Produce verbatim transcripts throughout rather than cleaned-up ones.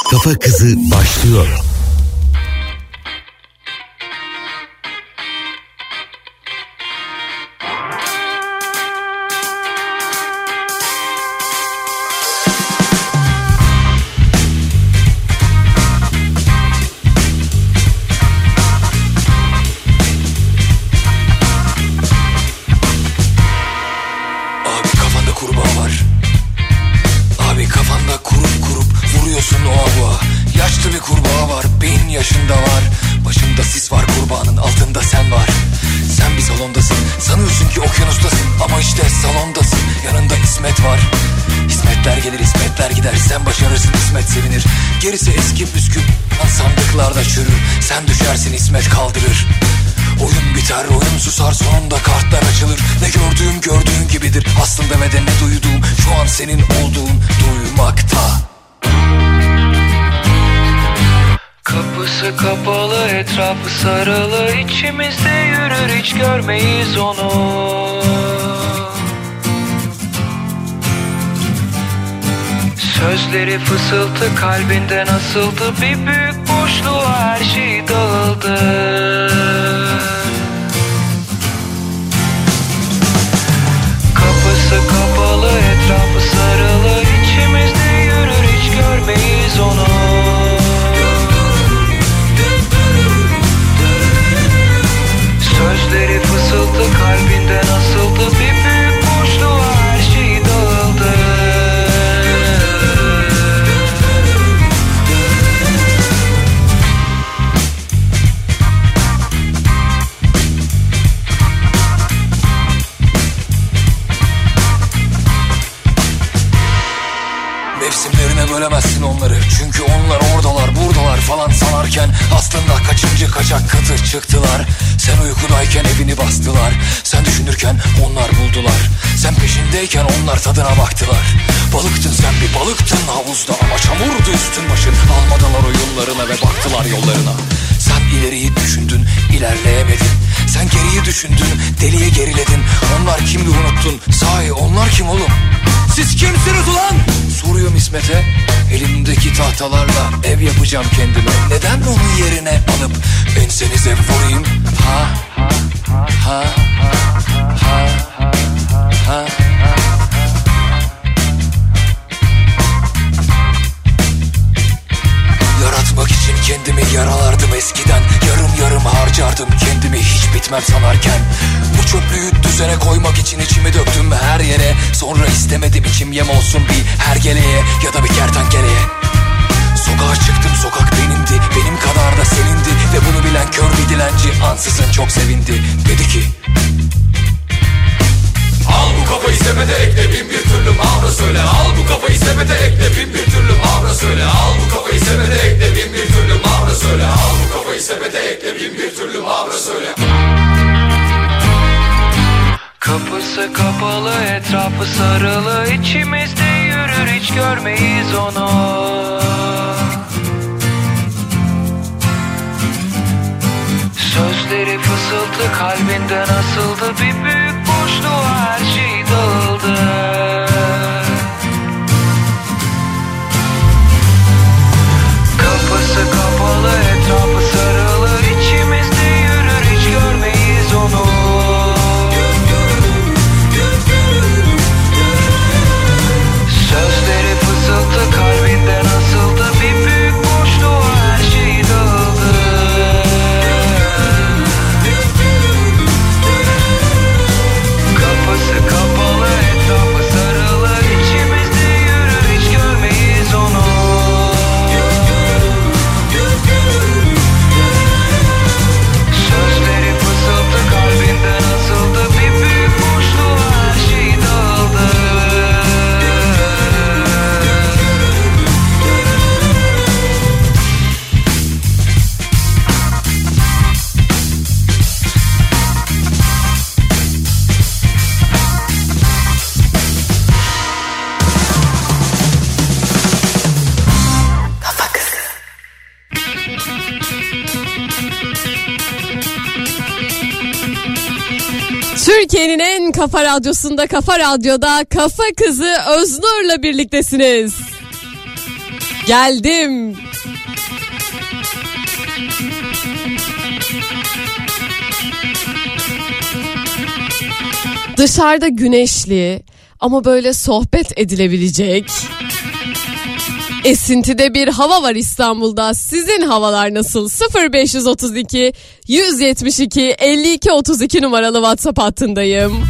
Kafa Kızı başlıyor. Gerisi eski püskü sandıklarda çürür. Sen düşersin İsmet kaldırır. Oyun biter, oyun susar, sonunda kartlar açılır. Ne gördüğüm gördüğün gibidir aslında ve de ne duyduğum şu an senin olduğun duymakta. Kapısı kapalı, etrafı sarılı, içimizde yürür, hiç görmeyiz onu. Sözleri fısıltı, kalbinden asıldı, bir büyük boşluğa her şey dağıldı. Kapısı kapalı, etrafı sarılı, içimizde yürür, hiç görmeyiz onu. Sözleri fısıltı, kalbinden asıldı, bir büyük boşluğa her şey dağıldı. Mevsimlerine bölemezsin onları, çünkü onlar oradalar buradalar falan sanarken aslında kaçıncı kaçak katı çıktılar. Sen uykudayken evini bastılar, sen düşünürken onlar buldular. Sen peşindeyken onlar tadına baktılar. Balıktın sen, bir balıktın havuzda ama çamurdu üstün başın. Almadılar oyunlarına ve baktılar yollarına. Sen ileriyi düşündün, ilerleyemedin. Sen geriyi düşündün, deliye geriledin. Onlar kimdi unuttun, sahi onlar kim oğlum? Siz kimsiniz ulan? Soruyorum İsmet'e. Elimdeki tahtalarla ev yapacağım kendime. Neden onun yerine alıp ensenize vurayım? Ha ha ha ha ha ha. Yaratmak için kendimi yaralardım eskiden. Yarım yarım harcardım kendimi hiç bitmem sanarken. Bu çöplüğü düzene koymak için içimi döktüm her yere. Sonra istemedim içim yem olsun bir hergeleye ya da bir kertenkeleye. Sokağa çıktım, sokak benimdi, benim kadar da senindi. Ve bunu bilen kör bir dilenci ansızın çok sevindi. Dedi ki: al bu kafayı sepete ekle, bin bir türlü mavra söyle. Al bu kafayı sepete ekle, bin bir türlü mavra söyle. Al bu kafayı sepete ekle, bin bir türlü mavra söyle. Al bu kafayı sepete ekle, bin bir türlü mavra söyle. Kapısı kapalı, etrafı sarılı, içimizde yürür, hiç görmeyiz onu. Sözleri fısıltı, kalbinden asıldı, bir büyük boşluğa her şey dağıldı. Kapısı kapalı, etrafı sarılı, içimizde yürür, hiç görmeyiz onu. Sözleri fısıltı, kalbinden asıldı, bir büyük boşluğa her şey dağıldı. Kapısı kapalı, etrafı sarılı, içimizde yürür, hiç görmeyiz onu. Sözleri fısıltı, kalbinden asıldı, bir büyük boşluğa her şey dağıldı. Türkiye'nin en kafa radyosunda, Kafa Radyo'da Kafa Kızı Öznur'la birliktesiniz. geldim. Dışarıda güneşli ama böyle sohbet edilebilecek, esintide bir hava var İstanbul'da. Sizin havalar nasıl? sıfır beş otuz iki yüz yetmiş iki elli iki otuz iki numaralı WhatsApp hattındayım.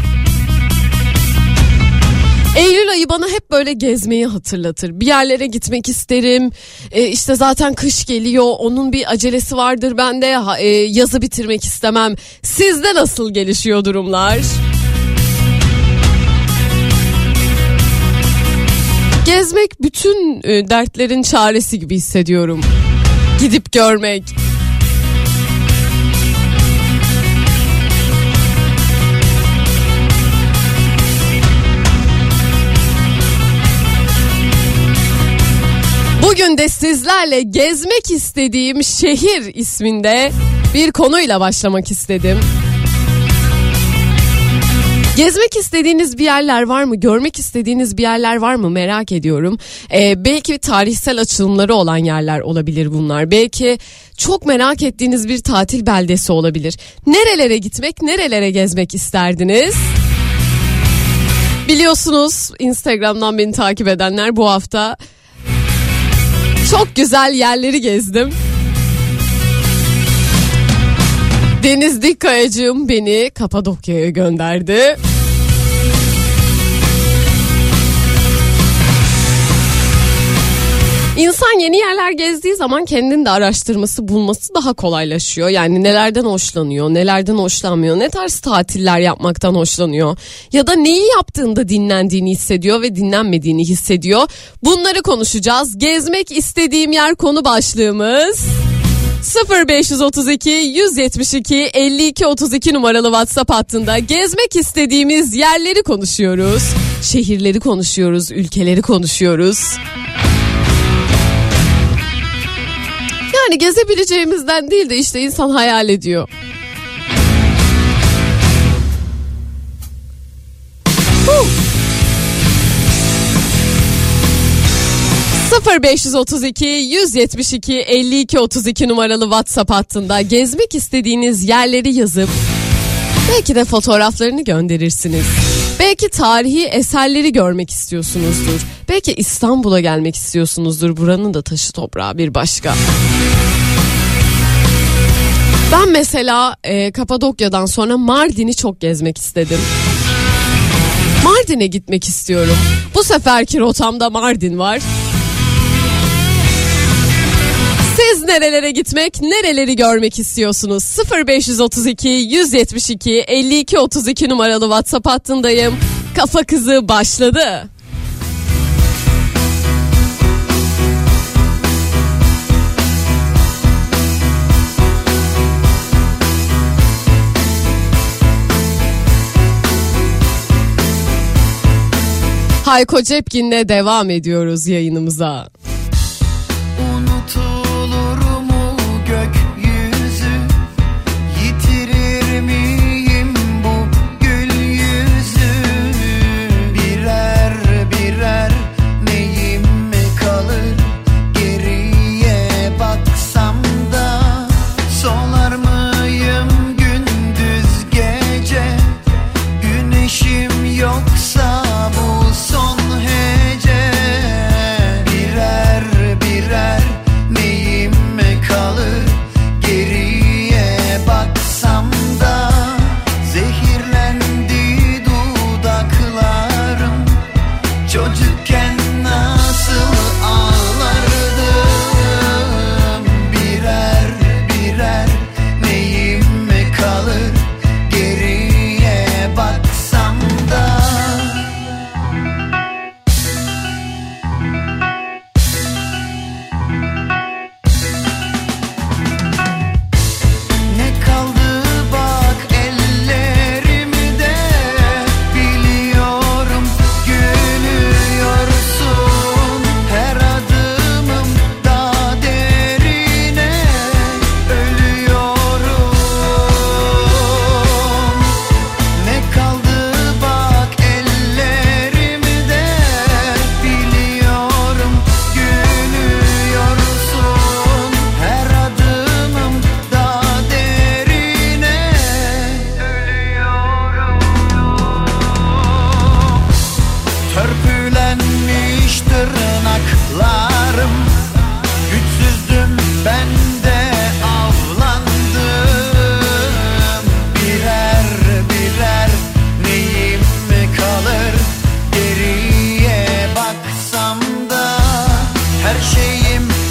Eylül ayı bana hep böyle gezmeyi hatırlatır. Bir yerlere gitmek isterim. Ee, işte zaten kış geliyor. Onun bir acelesi vardır bende. E, yazı bitirmek istemem. Sizde nasıl gelişiyor durumlar? Gezmek bütün e, dertlerin çaresi gibi hissediyorum. Gidip görmek. Bugün de sizlerle gezmek istediğim şehir isminde bir konuyla başlamak istedim. Gezmek istediğiniz bir yerler var mı? Görmek istediğiniz bir yerler var mı? Merak ediyorum. Ee, belki tarihsel açılımları olan yerler olabilir bunlar. Belki çok merak ettiğiniz bir tatil beldesi olabilir. Nerelere gitmek, nerelere gezmek isterdiniz? Biliyorsunuz Instagram'dan beni takip edenler bu hafta çok güzel yerleri gezdim. Deniz Dikkayacığım beni Kapadokya'ya gönderdi. İnsan yeni yerler gezdiği zaman kendini de araştırması, bulması daha kolaylaşıyor. Yani nelerden hoşlanıyor, nelerden hoşlanmıyor, ne tarz tatiller yapmaktan hoşlanıyor. Ya da neyi yaptığında dinlendiğini hissediyor ve dinlenmediğini hissediyor. Bunları konuşacağız. Gezmek istediğim yer konu başlığımız. sıfır beş otuz iki yüz yetmiş iki elli iki otuz iki numaralı WhatsApp hattında gezmek istediğimiz yerleri konuşuyoruz. Şehirleri konuşuyoruz, ülkeleri konuşuyoruz. Yani gezebileceğimizden değil de işte insan hayal ediyor. Huh. sıfır beş otuz iki yüz yetmiş iki elli iki otuz iki numaralı WhatsApp hattında gezmek istediğiniz yerleri yazıp belki de fotoğraflarını gönderirsiniz. Belki tarihi eserleri görmek istiyorsunuzdur. Belki İstanbul'a gelmek istiyorsunuzdur. Buranın da taşı toprağı bir başka. Ben mesela e, Kapadokya'dan sonra Mardin'i çok gezmek istedim. Mardin'e gitmek istiyorum. Bu seferki rotamda Mardin var. Siz nerelere gitmek, nereleri görmek istiyorsunuz? sıfır beş otuz iki yüz yetmiş iki elli iki otuz iki numaralı WhatsApp hattındayım. Kafa Kızı başladı. Hayko Cepkin'le devam ediyoruz yayınımıza. Unutulur mu gökyüzü, yitirir miyim bu gül yüzü? Birer birer neyim kalır, geriye baksam da solar mıyım gündüz gece? Güneşim yoksa bu son hece. Birer birer neyim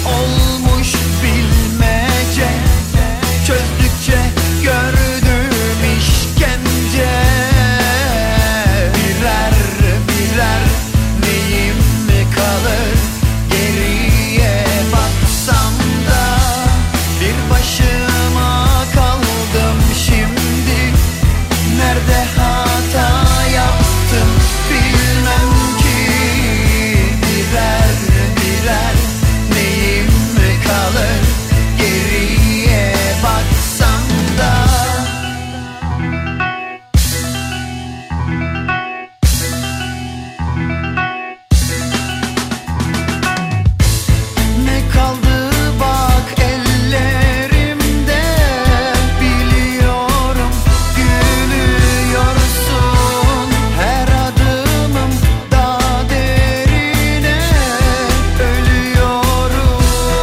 olmuş bilmece. Çözdükçe gördüm işkence. Birer birer neyim mi kalır geriye baksam da. Bir başıma kaldım şimdi. Nerede hata yaptım bilmem ki. Birer birer neyim mi kalır geriye baksam da. Ne kaldı bak ellerimde. Biliyorum gülüyorsun. Her adımım daha derine ölüyorum.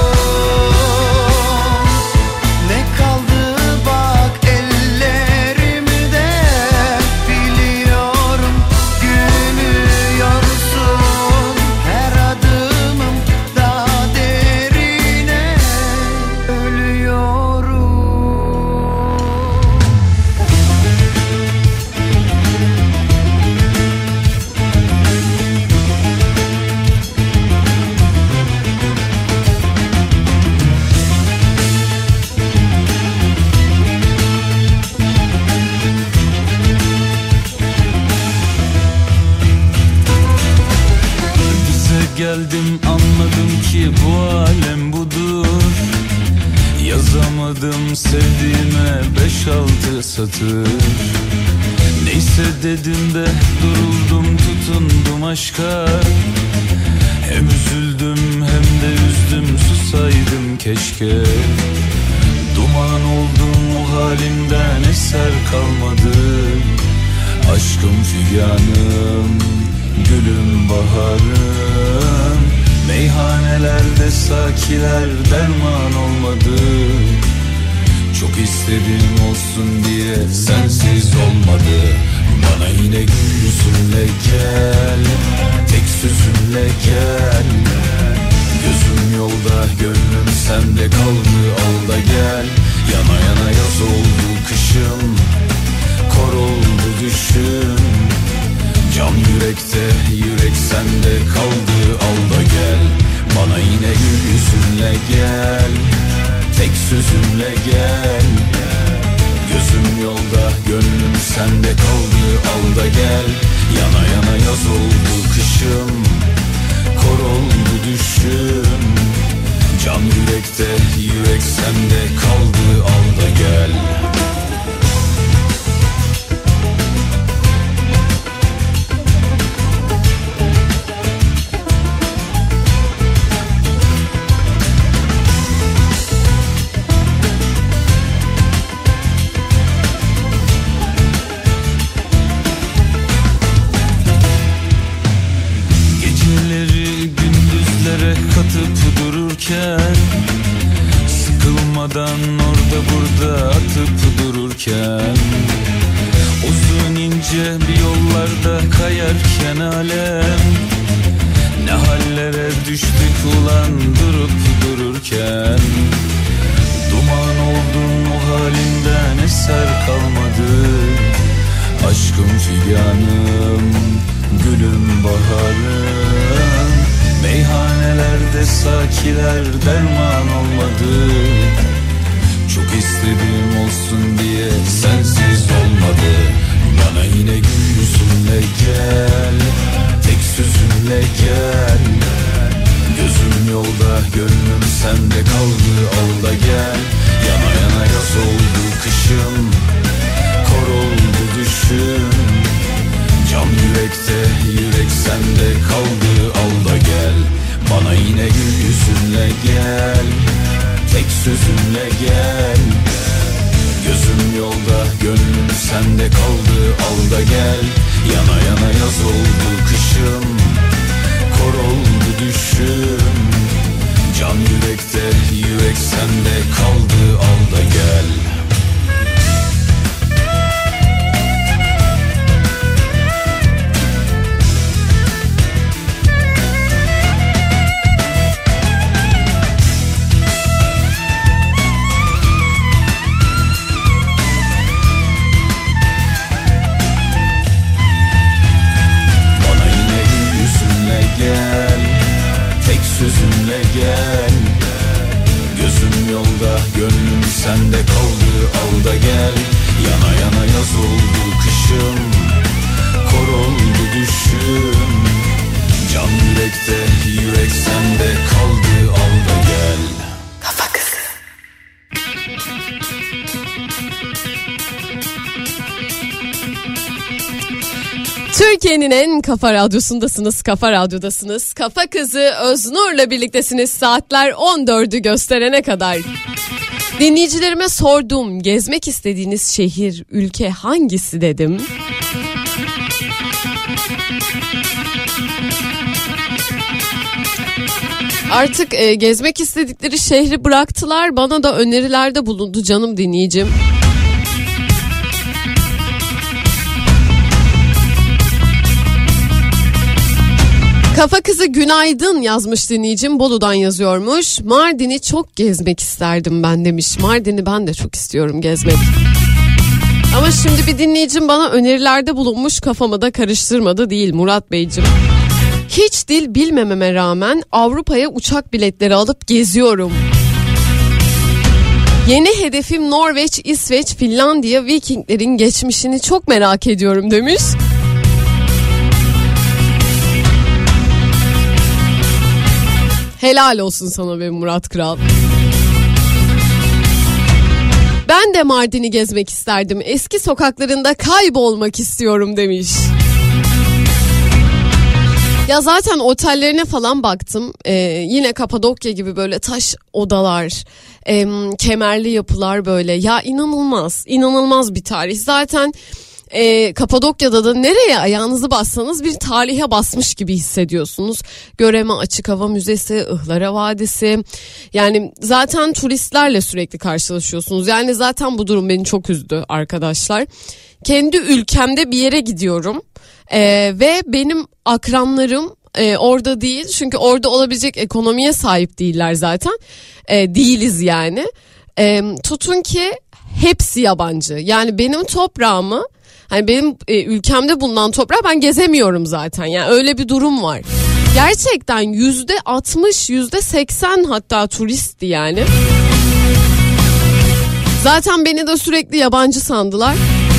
Ne kaldı bak ellerimde. Biliyorum gülüyorsun. Her adımım daha derine ölüyorum. Bize geldim anladım ki bu alem budur. Yazamadım sevdiğime beş altı satır. Neyse dedim de duruldum tutundum aşka. Hem üzüldüm hem de üzdüm susaydım keşke. Duman oldum o halimden eser kalmadı. Aşkım figanım, gülüm baharım. Meyhanelerde sakiler derman olmadı. Çok istedim olsun diye sensiz olmadı. Bana yine gül yüzünle gel, tek sözünle gel. Gözüm yolda gönlüm sende kaldı, al da gel. Yana yana yaz oldu kışım, kor oldu düşüm. Can yürekte, yürek sende kaldı, al da gel. Bana yine gül yüzünle gel, tek sözünle gel. Gözüm yolda, gönlüm sende kaldı, al da gel. Yana yana yaz oldu kışım, kor oldu düşüm. Can yürekte, yürek sende kaldı, al da gel. Katıp dururken, sıkılmadan orada burada atıp dururken, uzun ince bir yollarda kayarken alem, ne hallere düştük ulan durup dururken. Duman oldum o halinden eser kalmadı. Aşkım figanım, gülüm baharım. Meyhanelerde sakiler derman olmadı. Çok istedim olsun diye sensiz olmadı. Bana yine gül yüzünle gel, tek sözünle gel. Gözüm yolda, gönlüm sende kaldı, al da gel. Yana yana yaz oldu kışım, kor oldu düşüm. Can yürekte, yürek sende kaldı, al da gel. Bana yine gül yüzünle gel, tek sözünle gel. Gözüm yolda, gönlüm sende kaldı, al da gel. Yana yana yaz oldu kışım, kor oldu düşüm. Can yürekte, yürek sende kaldı, al da gel. yolda, gönlüm sende kaldı, al da gel. Yana yana yaz oldu kışım, kor oldu düşüm. Can yürekte, yürek sende kaldı, al da gel. Kafa Kızı. Türkiye'nin en kafa radyosundasınız, kafa radyodasınız. Kafa Kızı Öznur'la birliktesiniz saatler on dördü gösterene kadar. Dinleyicilerime sordum, gezmek istediğiniz şehir, ülke hangisi dedim. Artık e, gezmek istedikleri şehri bıraktılar, bana da önerilerde bulundu canım dinleyicim. Kafa Kızı günaydın yazmış dinleyicim, Bolu'dan yazıyormuş. Mardin'i çok gezmek isterdim ben demiş. Mardin'i ben de çok istiyorum gezmek. Ama şimdi bir dinleyicim bana önerilerde bulunmuş, kafamı da karıştırmadı değil Murat Beyciğim. Hiç dil bilmememe rağmen Avrupa'ya uçak biletleri alıp geziyorum. Yeni hedefim Norveç, İsveç, Finlandiya, Vikinglerin geçmişini çok merak ediyorum demiş. Helal olsun sana be Murat Kral. Ben de Mardin'i gezmek isterdim. Eski sokaklarında kaybolmak istiyorum demiş. Ya zaten otellerine falan baktım. Ee, yine Kapadokya gibi böyle taş odalar, e, kemerli yapılar böyle. Ya inanılmaz, inanılmaz bir tarih. Zaten e, Kapadokya'da da nereye ayağınızı bassanız bir tarihe basmış gibi hissediyorsunuz. Göreme Açık Hava Müzesi, Ihlara Vadisi. Yani zaten turistlerle sürekli karşılaşıyorsunuz. Yani zaten bu durum beni çok üzdü arkadaşlar. Kendi ülkemde bir yere gidiyorum. Ee, ve benim akranlarım e, orada değil, çünkü orada olabilecek ekonomiye sahip değiller zaten, e, değiliz yani. E, tutun ki hepsi yabancı, yani benim toprağımı, hani benim e, ülkemde bulunan toprağı ben gezemiyorum zaten, yani öyle bir durum var. Gerçekten yüzde altmış, yüzde seksen hatta turistti yani. Zaten beni de sürekli yabancı sandılar.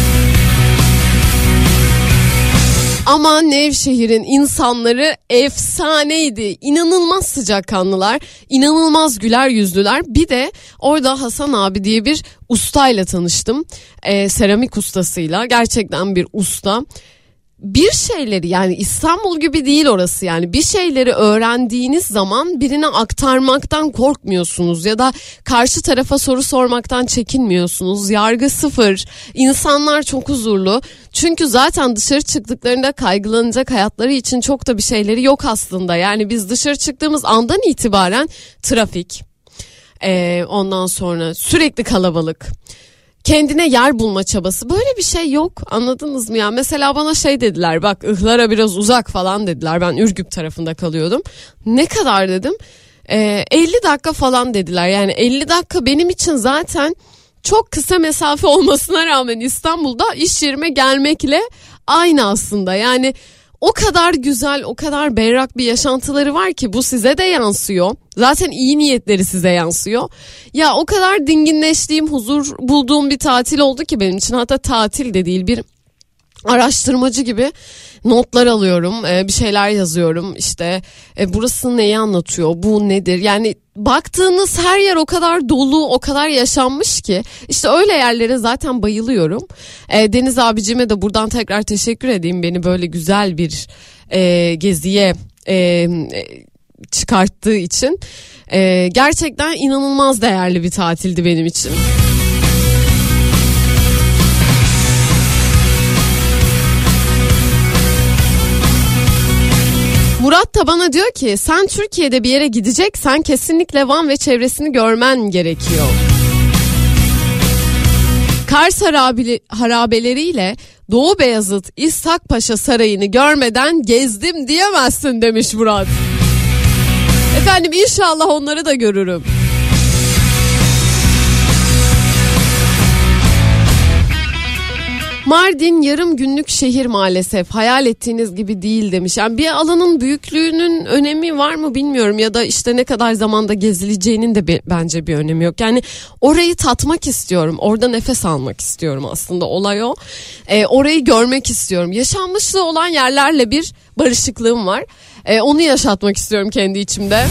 Ama Nevşehir'in insanları efsaneydi. İnanılmaz sıcakkanlılar, inanılmaz güler yüzlüler. Bir de orada Hasan abi diye bir ustayla tanıştım. Ee, seramik ustasıyla. Gerçekten bir usta. Bir şeyleri, yani İstanbul gibi değil orası, yani bir şeyleri öğrendiğiniz zaman birine aktarmaktan korkmuyorsunuz ya da karşı tarafa soru sormaktan çekinmiyorsunuz. Yargı sıfır, insanlar çok huzurlu, çünkü zaten dışarı çıktıklarında kaygılanacak hayatları için çok da bir şeyleri yok aslında. Yani biz dışarı çıktığımız andan itibaren trafik, ee, ondan sonra sürekli kalabalık, kendine yer bulma çabası, böyle bir şey yok, anladınız mı ya? Mesela bana şey dediler, bak Ihlara biraz uzak falan dediler, ben Ürgüp tarafında kalıyordum. Ne kadar dedim, ee, elli dakika falan dediler. Yani elli dakika benim için zaten çok kısa mesafe olmasına rağmen İstanbul'da iş yerime gelmekle aynı aslında. Yani o kadar güzel, o kadar berrak bir yaşantıları var ki bu size de yansıyor. Zaten iyi niyetleri size yansıyor. Ya o kadar dinginleştiğim, huzur bulduğum bir tatil oldu ki benim için. Hatta tatil de değil, bir araştırmacı gibi notlar alıyorum, bir şeyler yazıyorum. İşte burası neyi anlatıyor, bu nedir? Yani baktığınız her yer o kadar dolu, o kadar yaşanmış ki. İşte öyle yerlere zaten bayılıyorum. Deniz abicime de buradan tekrar teşekkür edeyim, beni böyle güzel bir e, geziye e, çıkarttığı için. E, gerçekten inanılmaz değerli bir tatildi benim için. Murat da bana diyor ki sen Türkiye'de bir yere gideceksen kesinlikle Van ve çevresini görmen gerekiyor. Kars harabeli, harabeleriyle Doğu Beyazıt İshak Paşa Sarayı'nı görmeden gezdim diyemezsin demiş Murat. Efendim inşallah onları da görürüm. Mardin yarım günlük şehir maalesef. Hayal ettiğiniz gibi değil demiş. Yani bir alanın büyüklüğünün önemi var mı bilmiyorum. Ya da işte ne kadar zamanda gezileceğinin de bir, bence bir önemi yok. Yani orayı tatmak istiyorum. Orada nefes almak istiyorum aslında. Olay o. Ee, orayı görmek istiyorum. Yaşanmışlığı olan yerlerle bir barışıklığım var. Ee, onu yaşatmak istiyorum kendi içimde.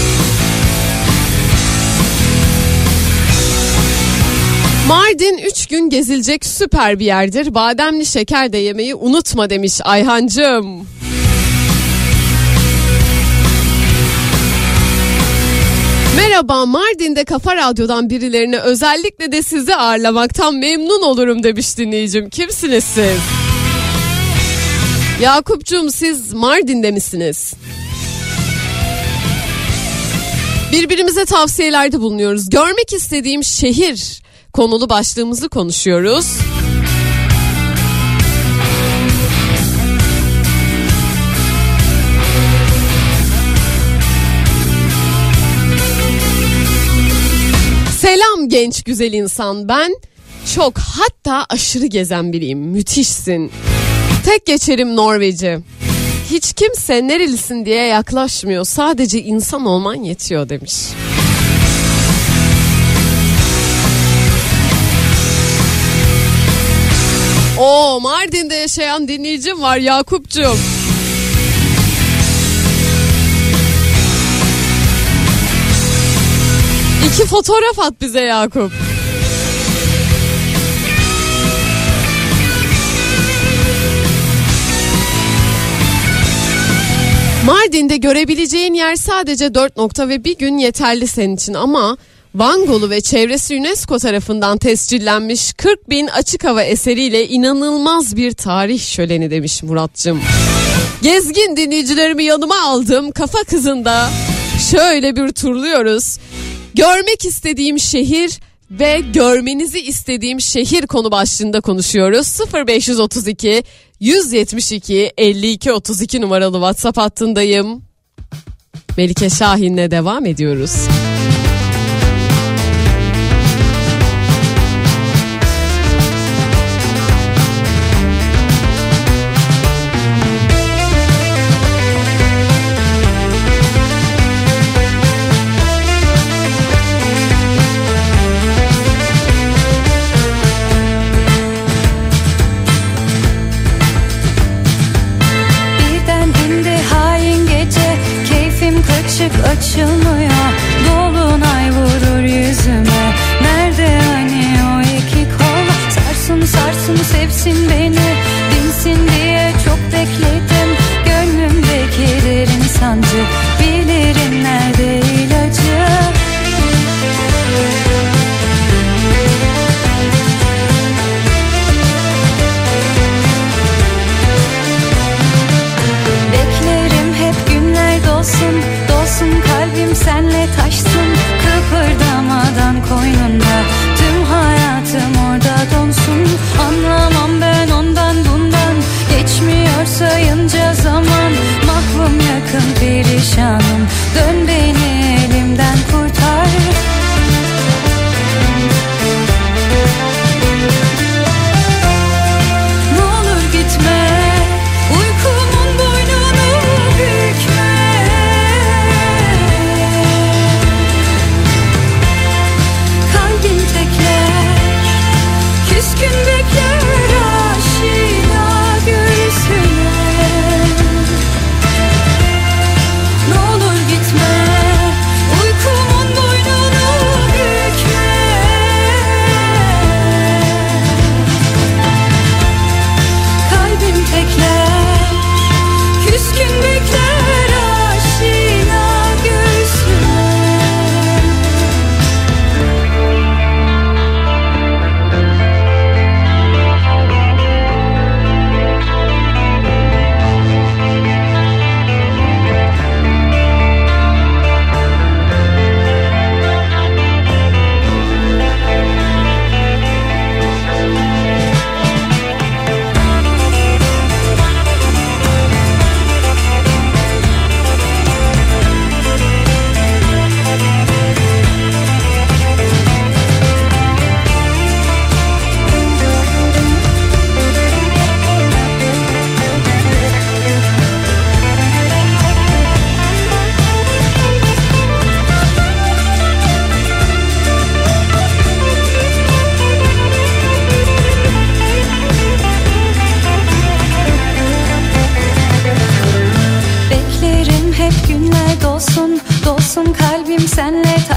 Mardin üç gün gezilecek süper bir yerdir. Bademli şeker de yemeyi unutma demiş Ayhancığım. Merhaba, Mardin'de Kafa Radyo'dan birilerini, özellikle de sizi ağırlamaktan memnun olurum demiş dinleyicim. Kimsiniz siz? Yakupcuğum, siz Mardin'de misiniz? Birbirimize tavsiyelerde bulunuyoruz. Görmek istediğim şehir konulu başlığımızı konuşuyoruz. Selam genç güzel insan, ben çok, hatta aşırı gezen biriyim. Müthişsin. Tek geçerim Norveç'i. Hiç kimse nerelisin diye yaklaşmıyor. Sadece insan olman yetiyor demiş. Oo, Mardin'de yaşayan dinleyicim var Yakup'cum. İki fotoğraf at bize Yakup. Mardin'de görebileceğin yer sadece dört nokta ve bir gün yeterli senin için, ama Van Gölü ve çevresi UNESCO tarafından tescillenmiş kırk bin açık hava eseriyle inanılmaz bir tarih şöleni demiş Muratcığım. Gezgin dinleyicilerimi yanıma aldım. Kafa Kızı'nda şöyle bir turluyoruz. Görmek istediğim şehir ve görmenizi istediğim şehir konu başlığında konuşuyoruz. sıfır beş otuz iki yüz yetmiş iki elli iki otuz iki numaralı WhatsApp hattındayım. Melike Şahin'le devam ediyoruz. Açılmıyor, dolu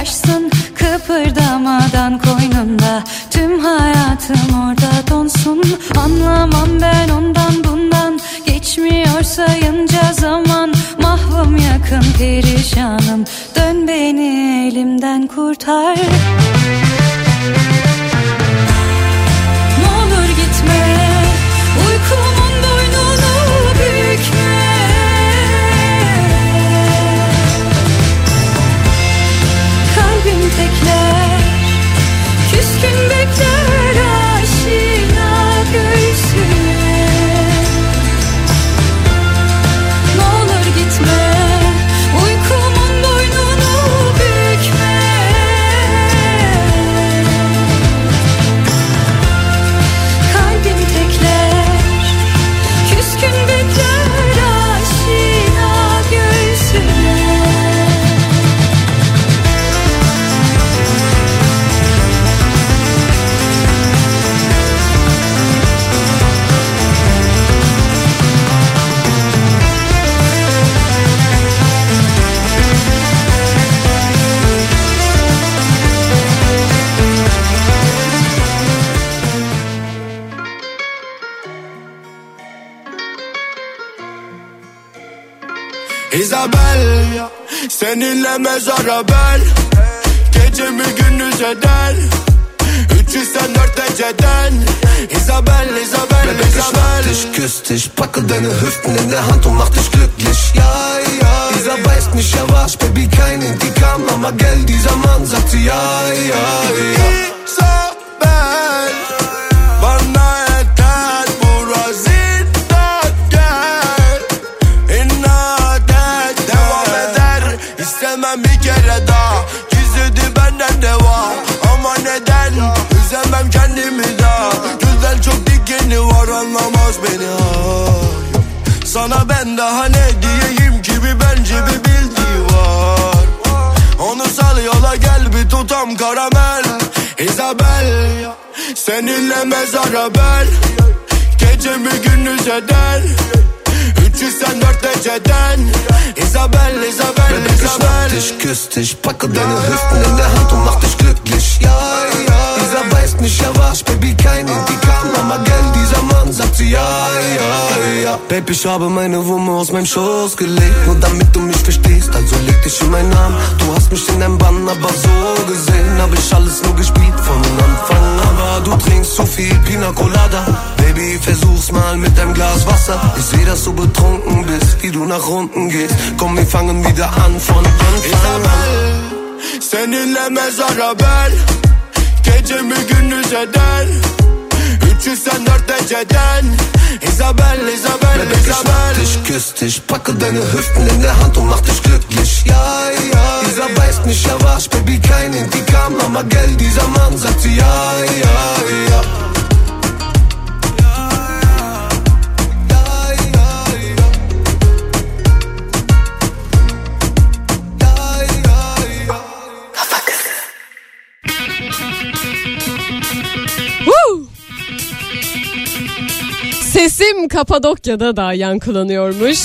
paylaşsın kıpırdamadan koynunda. Tüm hayatım orada donsun. Anlamam ben ondan bundan. Geçmiyor sayınca zaman. Mahvım yakın perişanım. Dön beni elimden kurtar. Ne olur gitme. Uykumun boynunu bükme. Kalbim tekler, küskün bekler aşina göğsüne. Ne olur gitme, uykumun boynunu bükme. Kalbim tekler, küskün bekler aşina göğsüne. Isabel, seninle mezara ben. Gecemi gündüz eder. üç yüz sen dört eceden. Isabel, Isabel, Bebek, ich mach Isabel. dich, küss dich, packe deine Hüften in der Hand und mach dich glücklich. Ja, ja, dieser weiß nicht, er war's, Baby, kein Intikam, aber gell, dieser Mann sagt sie ja, ja, ja. Isabel, bana yeter burası inat gel. İnat et, devam eder. İstemem bir kere daha. Gizledi benden de var. Ama neden? Üzemem kendimi daha. Gözden çok dikeni var, anlamaz beni. Ay. Sana ben daha ne diyeyim ki, bir bence bir bildiği var. Onu sal yola, gel bir tutam karamel. Isabel, seninle mezara ben. Gecemi gündüz eder. üç yüz sen dört eceden. Isabel, Isabel, Bebek, ich mach Isabel. dich, küss dich, packe deine Hüften in der Hand und mach dich glücklich. Ja, ja, dieser weiß nicht, er war's, Baby, kein Intikam, aber gell, dieser Mann sagt sie ja, ja, ja. Baby, ich habe meine Wumme aus meinem Schoß gelegt, nur damit du mich verstehst, also leg dich in meinen Arm. Du hast mich in deinem Bann, aber so gesehen hab ich alles nur gespielt von Anfang. Aber du trinkst zu viel Pina Colada, Baby, versuch's mal mit deinem Glas Wasser. Ich seh, dass du betrunken bist, wie du nach unten gehst. Komm, wir fangen wieder an von Anfang. Isabel, seninle mezara ben. Gecemi gündüz eder. üç yüz sen dört eceden. Isabel, Isabel, Bebek, ich mach Isabel. dich, küss dich, packe deine Hüften in der Hand und mach dich glücklich. Ja, ja, dieser weiß nicht, er war's, Baby, kein Intikam, aber gell, dieser Mann sagt sie ja, ja, ja. Woo! Sesim Kapadokya'da da yankılanıyormuş.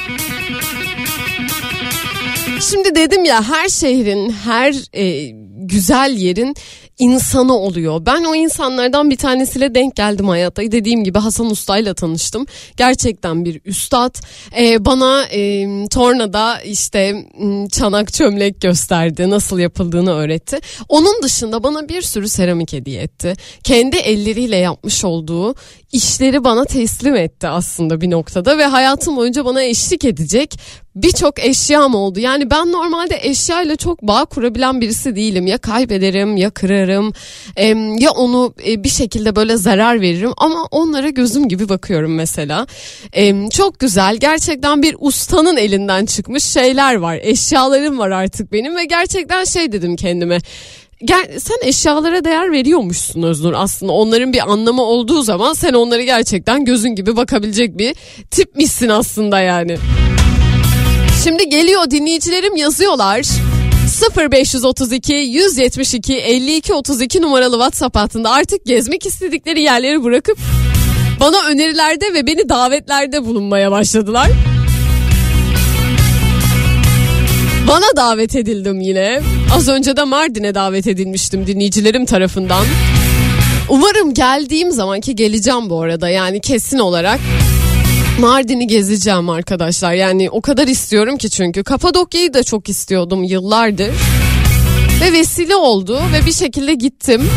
Şimdi dedim ya, her şehrin, her e, güzel yerin insanı oluyor. Ben o insanlardan bir tanesiyle denk geldim hayatta. Dediğim gibi Hasan Usta'yla tanıştım. Gerçekten bir üstad. Ee, bana e, tornada işte çanak çömlek gösterdi. Nasıl yapıldığını öğretti. Onun dışında bana bir sürü seramik hediye etti. Kendi elleriyle yapmış olduğu işleri bana teslim etti aslında bir noktada. Ve hayatım boyunca bana eşlik edecek birçok eşyam oldu. Yani ben normalde eşyayla çok bağ kurabilen birisi değilim. Ya kaybederim ya kırarım e, ya onu e, bir şekilde böyle zarar veririm. Ama onlara gözüm gibi bakıyorum mesela. E, çok güzel, gerçekten bir ustanın elinden çıkmış şeyler var. Eşyalarım var artık benim ve gerçekten şey dedim kendime. Gel, sen eşyalara değer veriyormuşsun Öznur aslında. Onların bir anlamı olduğu zaman sen onları gerçekten gözün gibi bakabilecek bir tipmişsin aslında yani. Şimdi geliyor, dinleyicilerim yazıyorlar. sıfır beş otuz iki yüz yetmiş iki elli iki otuz iki numaralı WhatsApp hattında artık gezmek istedikleri yerleri bırakıp bana önerilerde ve beni davetlerde bulunmaya başladılar. Van'a davet edildim yine. Az önce de Mardin'e davet edilmiştim dinleyicilerim tarafından. Umarım geldiğim zaman, ki geleceğim bu arada yani kesin olarak, Mardin'i gezeceğim arkadaşlar. Yani o kadar istiyorum ki, çünkü Kapadokya'yı da çok istiyordum yıllardır. Ve vesile oldu ve bir şekilde gittim.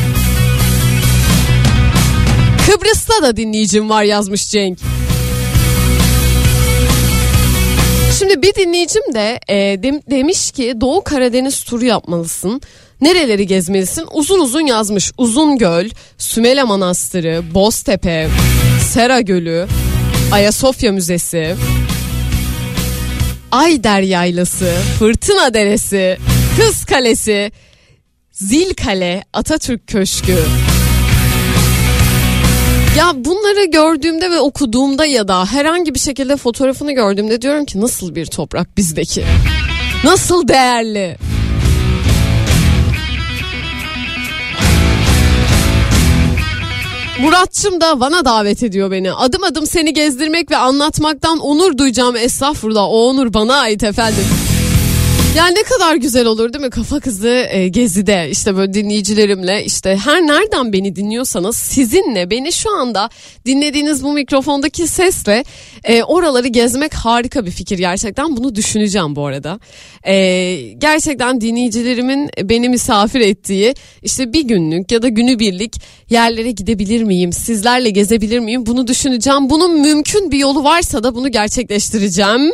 Kıbrıs'ta da dinleyicim var yazmış Cenk. Şimdi bir dinleyicim de e, de, demiş ki Doğu Karadeniz turu yapmalısın. Nereleri gezmelisin? Uzun uzun yazmış. Uzungöl, Sümele Manastırı, Boztepe, Sera Gölü, Ayasofya Müzesi, Ayder Yaylası, Fırtına Deresi, Kız Kalesi, Zilkale, Atatürk Köşkü. Ya bunları gördüğümde ve okuduğumda ya da herhangi bir şekilde fotoğrafını gördüğümde diyorum ki nasıl bir toprak bizdeki? Nasıl değerli? Muratçım da Van'a davet ediyor beni. Adım adım seni gezdirmek ve anlatmaktan onur duyacağım. Estağfurullah, o onur bana ait efendim. Yani ne kadar güzel olur değil mi? Kafa Kızı e, gezide işte böyle dinleyicilerimle, işte her nereden beni dinliyorsanız sizinle, beni şu anda dinlediğiniz bu mikrofondaki sesle e, oraları gezmek harika bir fikir gerçekten. Bunu düşüneceğim bu arada. E, gerçekten dinleyicilerimin beni misafir ettiği işte bir günlük ya da günübirlik yerlere gidebilir miyim? Sizlerle gezebilir miyim? Bunu düşüneceğim. Bunun mümkün bir yolu varsa da bunu gerçekleştireceğim.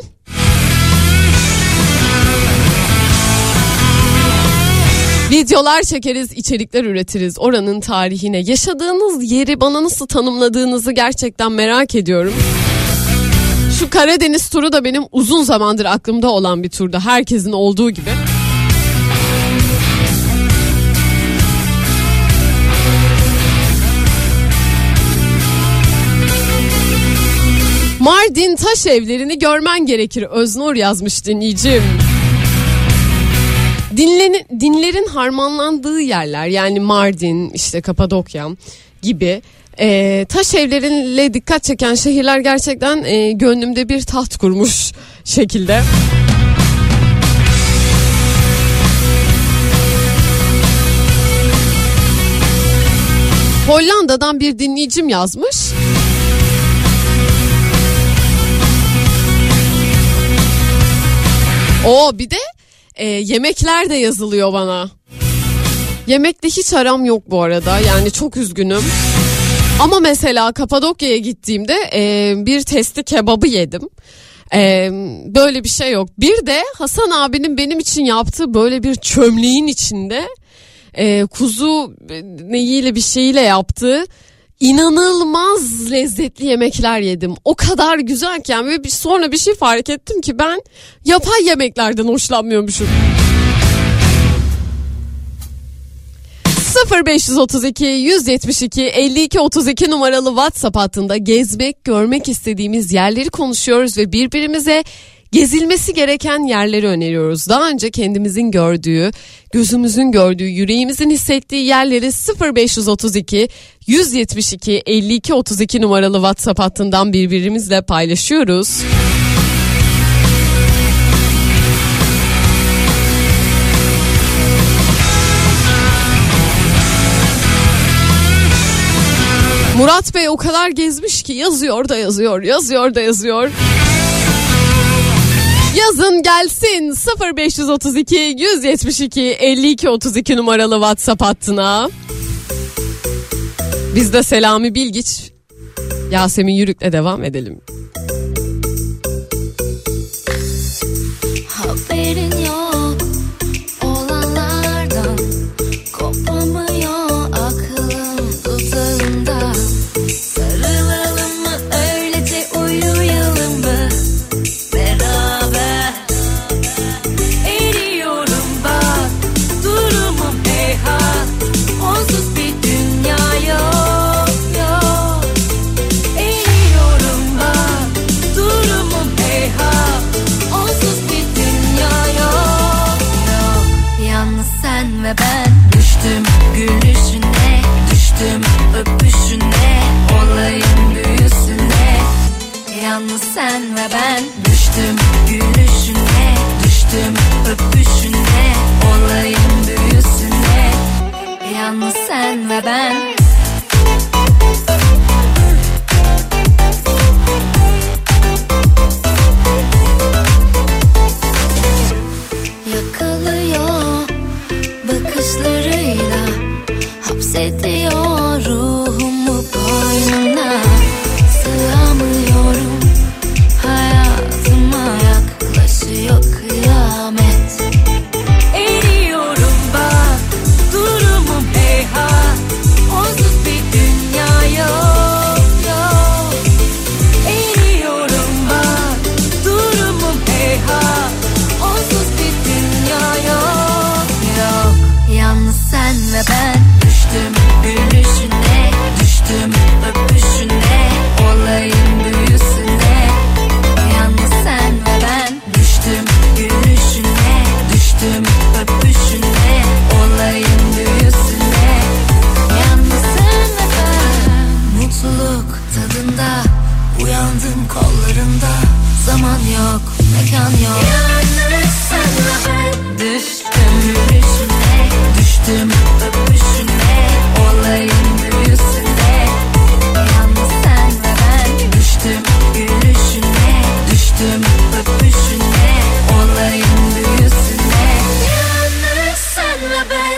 Videolar çekeriz, içerikler üretiriz. Oranın tarihine, yaşadığınız yeri bana nasıl tanımladığınızı gerçekten merak ediyorum. Şu Karadeniz turu da benim uzun zamandır aklımda olan bir turda. Herkesin olduğu gibi. Mardin taş evlerini görmen gerekir. Öznur yazmış dinleyicim. Dinlerin, dinlerin harmanlandığı yerler, yani Mardin, işte Kapadokya gibi e, taş evlerinle dikkat çeken şehirler gerçekten e, gönlümde bir taht kurmuş şekilde. Hollanda'dan bir dinleyicim yazmış. O bir de E, yemekler de yazılıyor bana. Yemekle hiç aram yok bu arada. Yani çok üzgünüm. Ama mesela Kapadokya'ya gittiğimde e, bir testi kebabı yedim. E, böyle bir şey yok. Bir de Hasan abinin benim için yaptığı böyle bir çömleğin içinde e, kuzu neyiyle bir şeyle yaptığı İnanılmaz lezzetli yemekler yedim. O kadar güzelken ve sonra bir şey fark ettim ki ben yapay yemeklerden hoşlanmıyormuşum. sıfır beş otuz iki yüz yetmiş iki elli iki otuz iki numaralı WhatsApp hattında gezmek, görmek istediğimiz yerleri konuşuyoruz ve birbirimize gezilmesi gereken yerleri öneriyoruz. Daha önce kendimizin gördüğü, gözümüzün gördüğü, yüreğimizin hissettiği yerleri sıfır beş otuz iki yüz yetmiş iki elli iki otuz iki numaralı WhatsApp hattından birbirimizle paylaşıyoruz. Murat Bey o kadar gezmiş ki yazıyor da yazıyor, yazıyor da yazıyor. Yazın gelsin sıfır beş otuz iki yüz yetmiş iki elli iki otuz iki numaralı WhatsApp hattına. Biz de Selami Bilgiç, Yasemin Yürük'le devam edelim. Haberin yok olanlardan, kopamıyor aklım dudağında. Sarılalım mı öylece uyuyalım mı beraber? Eriyorum bak durumum heyhat, onsuz bir dünya yok yok. Eriyorum bak durumum heyhat, onsuz bir dünya yok yok. Yalnız sen ve ben düştüm gülüşüne, düştüm öpüşüne, olayın büyüsüne. Yalnız sen ve ben düştüm gülüşüne, düştüm öpüşüne. gözyaşlarıyla hapsediyor ruhumu boynuna. Sığamıyorum, hayatıma yaklaşıyor kıyamet. Eriyorum bak, durumum heyhat, onsuz bir dünya yok yok. Eriyorum bak, durumum heyhat, onsuz bir dünya yok yok. Yalnız sen ve ben düştüm gülüşüne, düştüm öpüşüne, olayın büyüsüne. Yalnız sen ve ben düştüm gülüşüne, düştüm öpüşüne, olayın büyüsüne. Yalnız sen ve ben mutluluk tadında, uyandım kollarında. Zaman yok, mekan yok. Yalnız sen ve ben düştüm gülüşüne, düştüm öpüşüne, olayın büyüsüne. Yalnız sen ve ben düştüm gülüşüne, düştüm öpüşüne, olayın büyüsüne. Yalnız sen ve ben.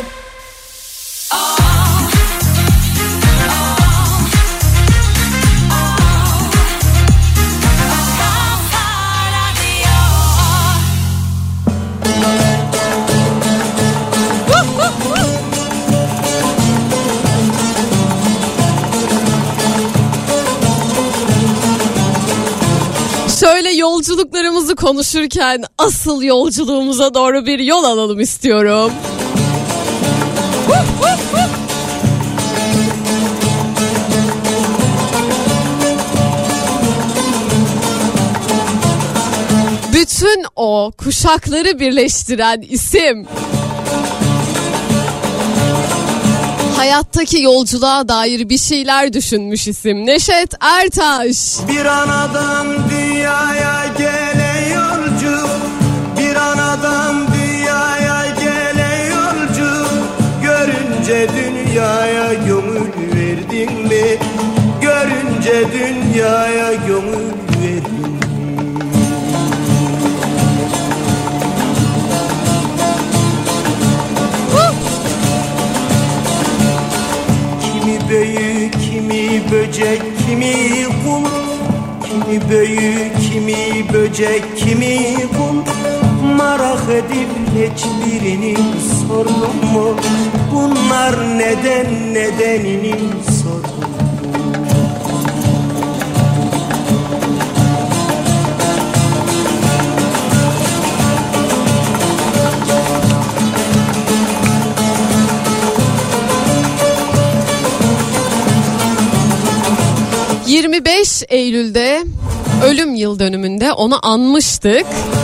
Şöyle yolculuklarımızı konuşurken asıl yolculuğumuza doğru bir yol alalım istiyorum. Bütün o kuşakları birleştiren isim. Hayattaki yolculuğa dair bir şeyler düşünmüş isim. Neşet Ertaş. Bir anadan dünyaya gelen yolcu, bir anadan dünyaya gelen yolcu. Görünce dünyaya gönül verdin mi? Görünce dünyaya gönül verdin mi? Kimi büyük, kimi böcek, kimi kul. Kimi büyük, kimi böcek, kimi kul. Merak edip hiçbirini sordum mu? Bunlar neden, nedenini sordum. yirmi beş Eylül'de ölüm yıl dönümünde onu anmıştık.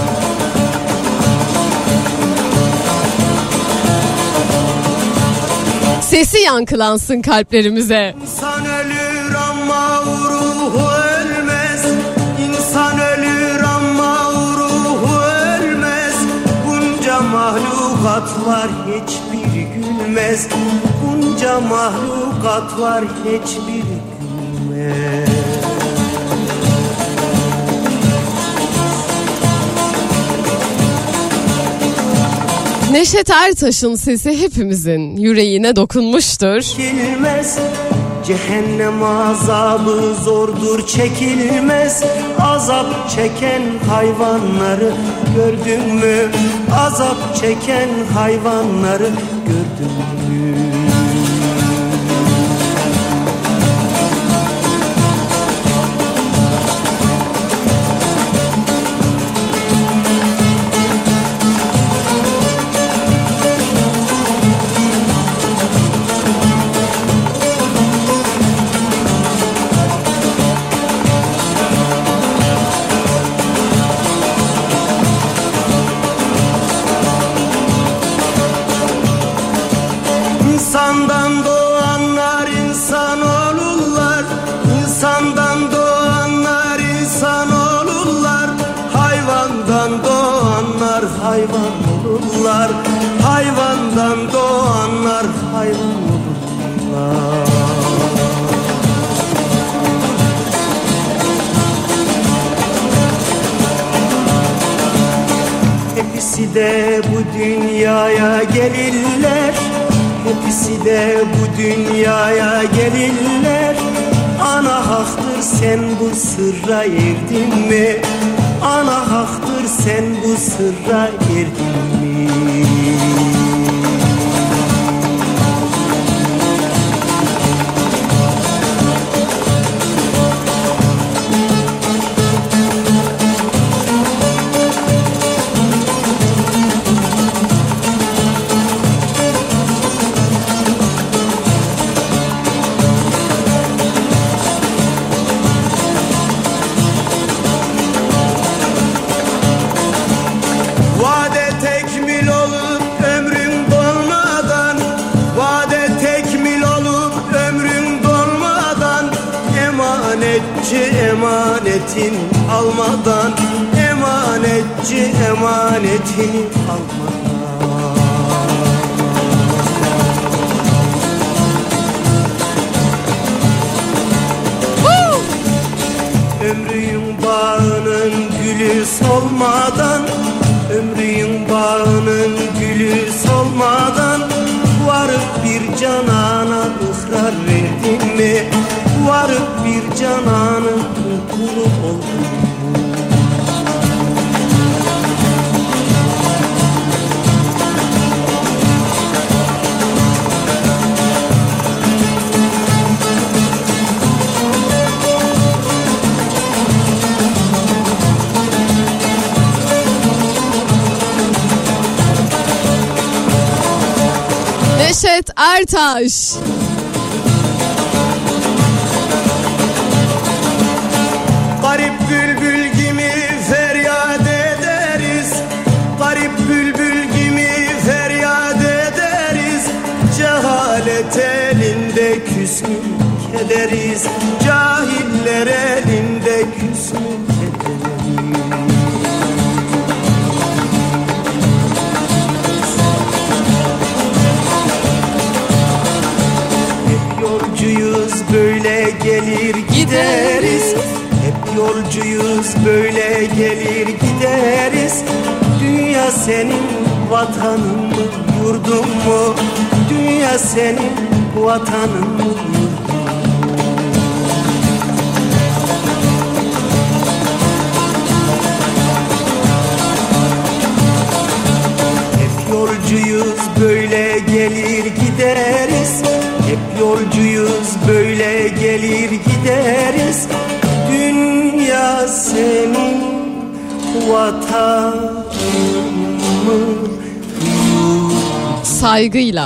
Sesi yankılansın kalplerimize. İnsan ölür ama ruhu ölmez. İnsan ölür ama ruhu ölmez. Bunca mahlukat var hiçbiri gülmez. Bunca mahlukat var hiçbiri gülmez. Neşet Ertaş'ın sesi hepimizin yüreğine dokunmuştur. Çekilmez, cehennem azabı zordur çekilmez. Azap çeken hayvanları gördün mü? Azap çeken hayvanları gördün mü? İnsandan doğanlar insan olurlar. İnsandan doğanlar insan olurlar. Hayvandan doğanlar hayvan olurlar. Hayvandan doğanlar hayvan olurlar. Hepsi de bu dünyaya gelirler. abisi bu dünyaya gelirler. Ana haktır sen bu sırra erdin mi? Ana haktır sen bu sırra erdin mi? Emanetini almadan, emanetçi emanetini almadan. Ömrün bağının gülü solmadan, ömrün bağının gülü solmadan, varıp bir canana ısrar verdin mi? Varıp bir cananın kulu oldum. Neşet Ertaş. Garip bülbül gibi feryat ederiz, garip bülbül gibi feryat ederiz. Cehalet elinde küsmük ederiz, cahiller elinde küsmük ederiz. Hep yolcuyuz böyle gelir gideriz. Hep yolcuyuz böyle gelir gideriz. Dünya senin vatanın mı yurdun mu? Dünya senin vatanın mı yurdun mu? Hep yolcuyuz böyle gelir gideriz. Hep yolcuyuz böyle gelir gideriz. Dünya senin vatanın mı? Saygıyla.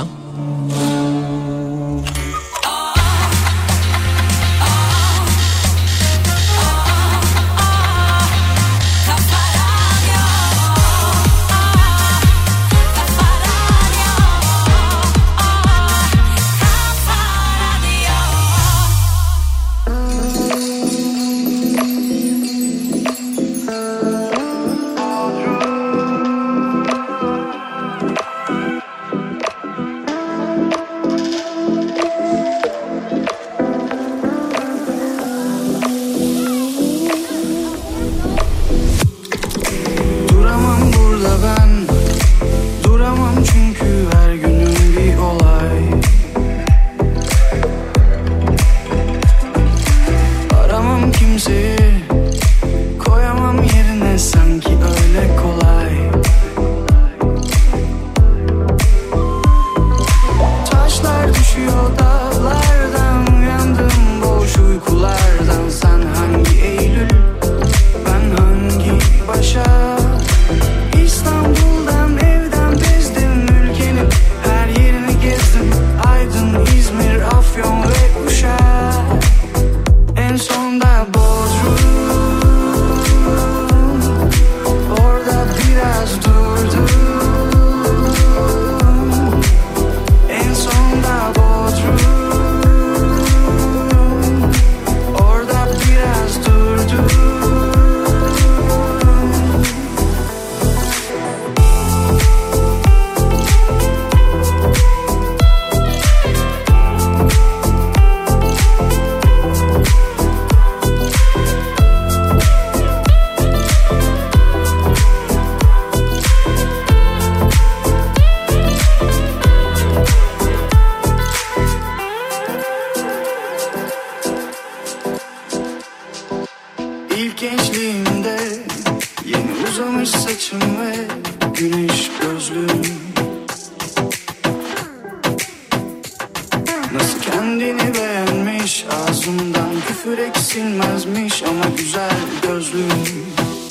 kendini beğenmiş, ağzından küfür eksilmezmiş ama güzel gözlüm.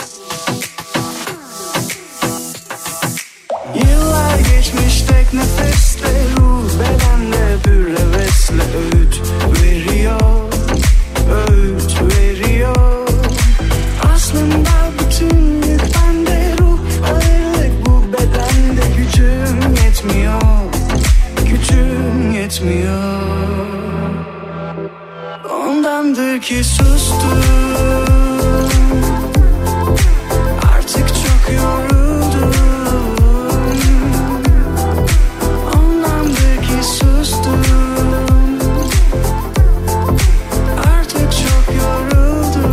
Yıllar geçmiş tek nefeste, ruh bedende bir hevesle öğüt veriyor, öğüt veriyor. Aslında bütün yük bende, ruh ağırlık bu bedende, gücüm yetmiyor, gücüm yetmiyor. Ondandır ki sustum, artık çok yoruldum. Ondandır ki sustum, artık çok yoruldum.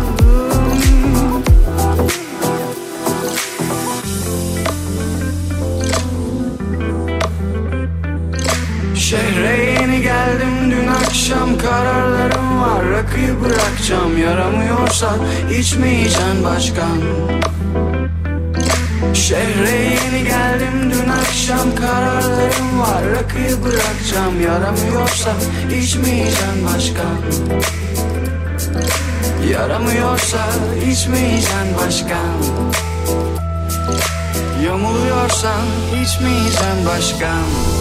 Şehre yeni geldim dün akşam, kararlarım var, rakıyı bırakacağım. Yaramıyorsa içmeyeceksin başkan. Şehre yeni geldim dün akşam, kararlarım var, rakıyı bırakacağım. Yaramıyorsa içmeyeceksin başkan. Yaramıyorsa içmeyeceksin başkan. Yamuluyorsan içmeyeceksin başkan.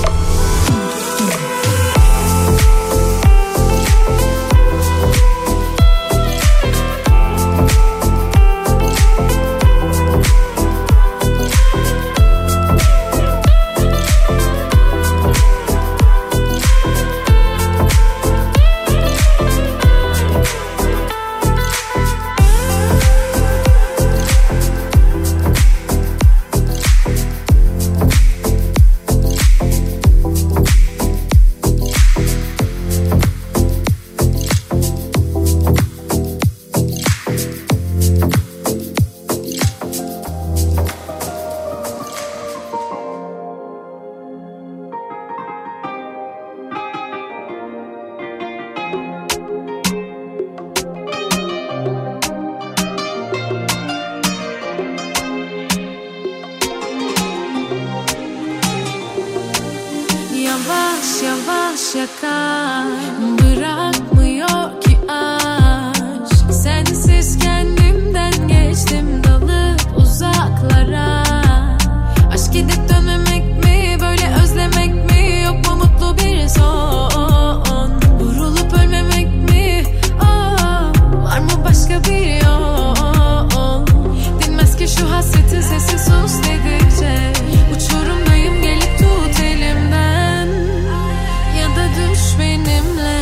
Yavaş yavaş yakar, bırakmıyor ki aşk. Sensiz kendimden geçtim, dalıp uzaklara. Aşk gidip dönmemek mi, böyle özlemek mi? Yok mu mutlu bir son? Vurulup ölmemek mi? Aa, var mı başka bir yol? Dinmez ki şu hasretin sesi, sus dedikçe. Uçurumdayım, gelip tut elimden, ya da düş benimle.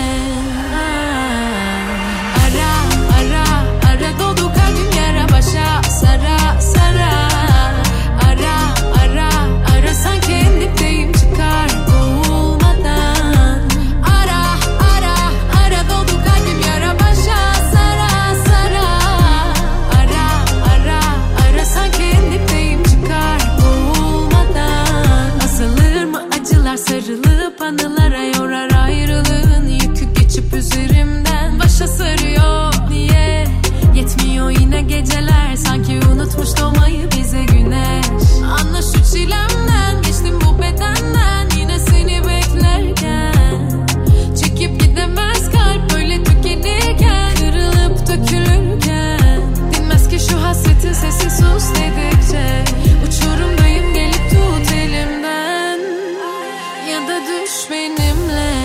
Ara ara ara, dolu kalbim yara başa sara sara. Ara ara ara, sanki en dipteyim, çıkar boğulmadan. Ara ara ara, dolu kalbim yara başa sara sara. Ara ara ara, sanki en dipteyim, çıkar boğulmadan. Asılır mı acılar, sarılıp anılara yorar ayrılığın yükü, geçip üzerimden başa sarıyor. Niye yetmiyor yine geceler, sanki unutmuş doğmayı bize güneş. Anla şu çilemden, geçtim bu bedenden, yine seni beklerken. Çekip gidemez kalp böyle tükenirken, kırılıp dökülürken. Dinmez ki şu hasretin sesi, sus dedikçe. Uçurumdayım, gelip tut elimden, ya da düş benimle.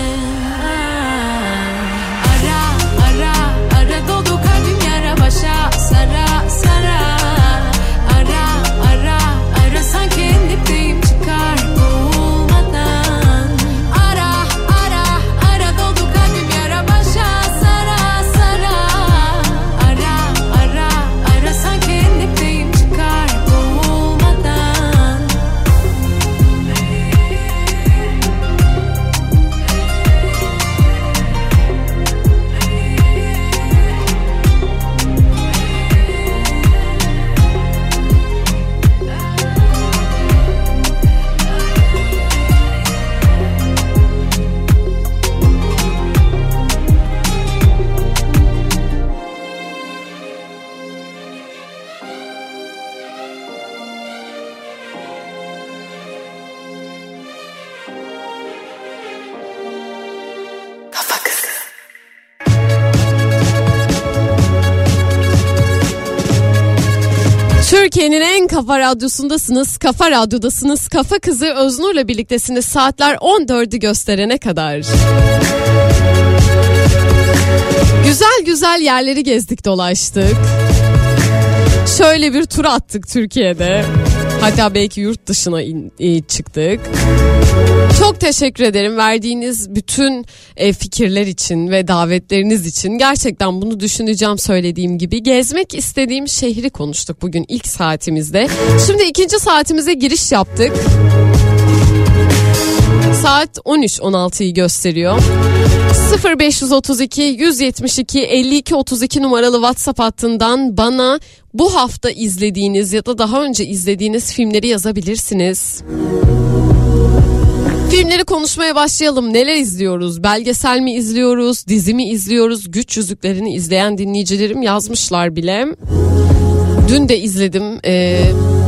Ara ara ara, dolu kalbim yara başa sara sara. Ara ara ara, sanki en dipteyim, çıkar boğulmadan. Ara ara ara, dolu kalbim yara başa sara sara. Ara ara ara, sanki en dipteyim, çıkar boğulmadan. Türkiye'nin en kafa radyosundasınız, kafa radyodasınız, kafa kızı Öznur'la birliktesiniz. Saatler on dördü gösterene kadar. Güzel güzel yerleri gezdik, dolaştık. Şöyle bir tur attık Türkiye'de. Hatta belki yurt dışına in, in, çıktık. Çok teşekkür ederim verdiğiniz bütün e, fikirler için ve davetleriniz için. Gerçekten bunu düşüneceğim, söylediğim gibi. Gezmek istediğim şehri konuştuk bugün ilk saatimizde. Şimdi ikinci saatimize giriş yaptık. Saat on üç on altıyı gösteriyor. sıfır beş otuz iki yüz yetmiş iki elli iki otuz iki numaralı WhatsApp hattından bana bu hafta izlediğiniz ya da daha önce izlediğiniz filmleri yazabilirsiniz. Filmleri konuşmaya başlayalım. Neler izliyoruz? Belgesel mi izliyoruz? Dizi mi izliyoruz? Güç Yüzüklerini izleyen dinleyicilerim yazmışlar bile. Dün de izledim. Ee,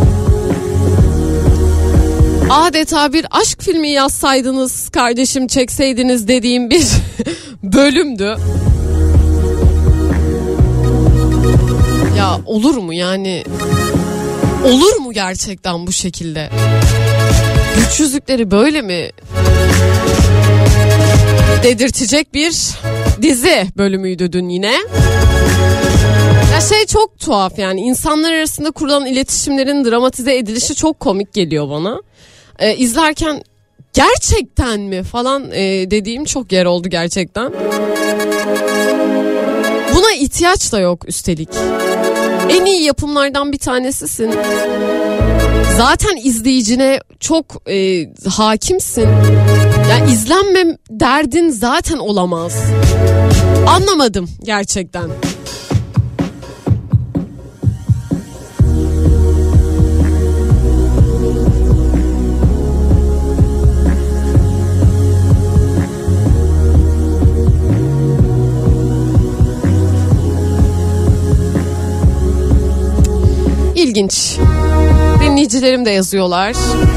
adeta bir aşk filmi yazsaydınız kardeşim, çekseydiniz dediğim bir bölümdü. Ya olur mu yani? Olur mu gerçekten bu şekilde? Güç Yüzükleri böyle mi dedirtecek bir dizi bölümüydü dün yine. Ya şey çok tuhaf, yani insanlar arasında kurulan iletişimlerin dramatize edilişi çok komik geliyor bana. Ee, izlerken gerçekten mi falan e, dediğim çok yer oldu gerçekten. Buna ihtiyaç da yok üstelik. En iyi yapımlardan bir tanesisin. Zaten izleyicine çok e, hakimsin. Yani izlenmem derdin zaten olamaz. Anlamadım gerçekten. İlginç. Dinleyicilerim de yazıyorlar.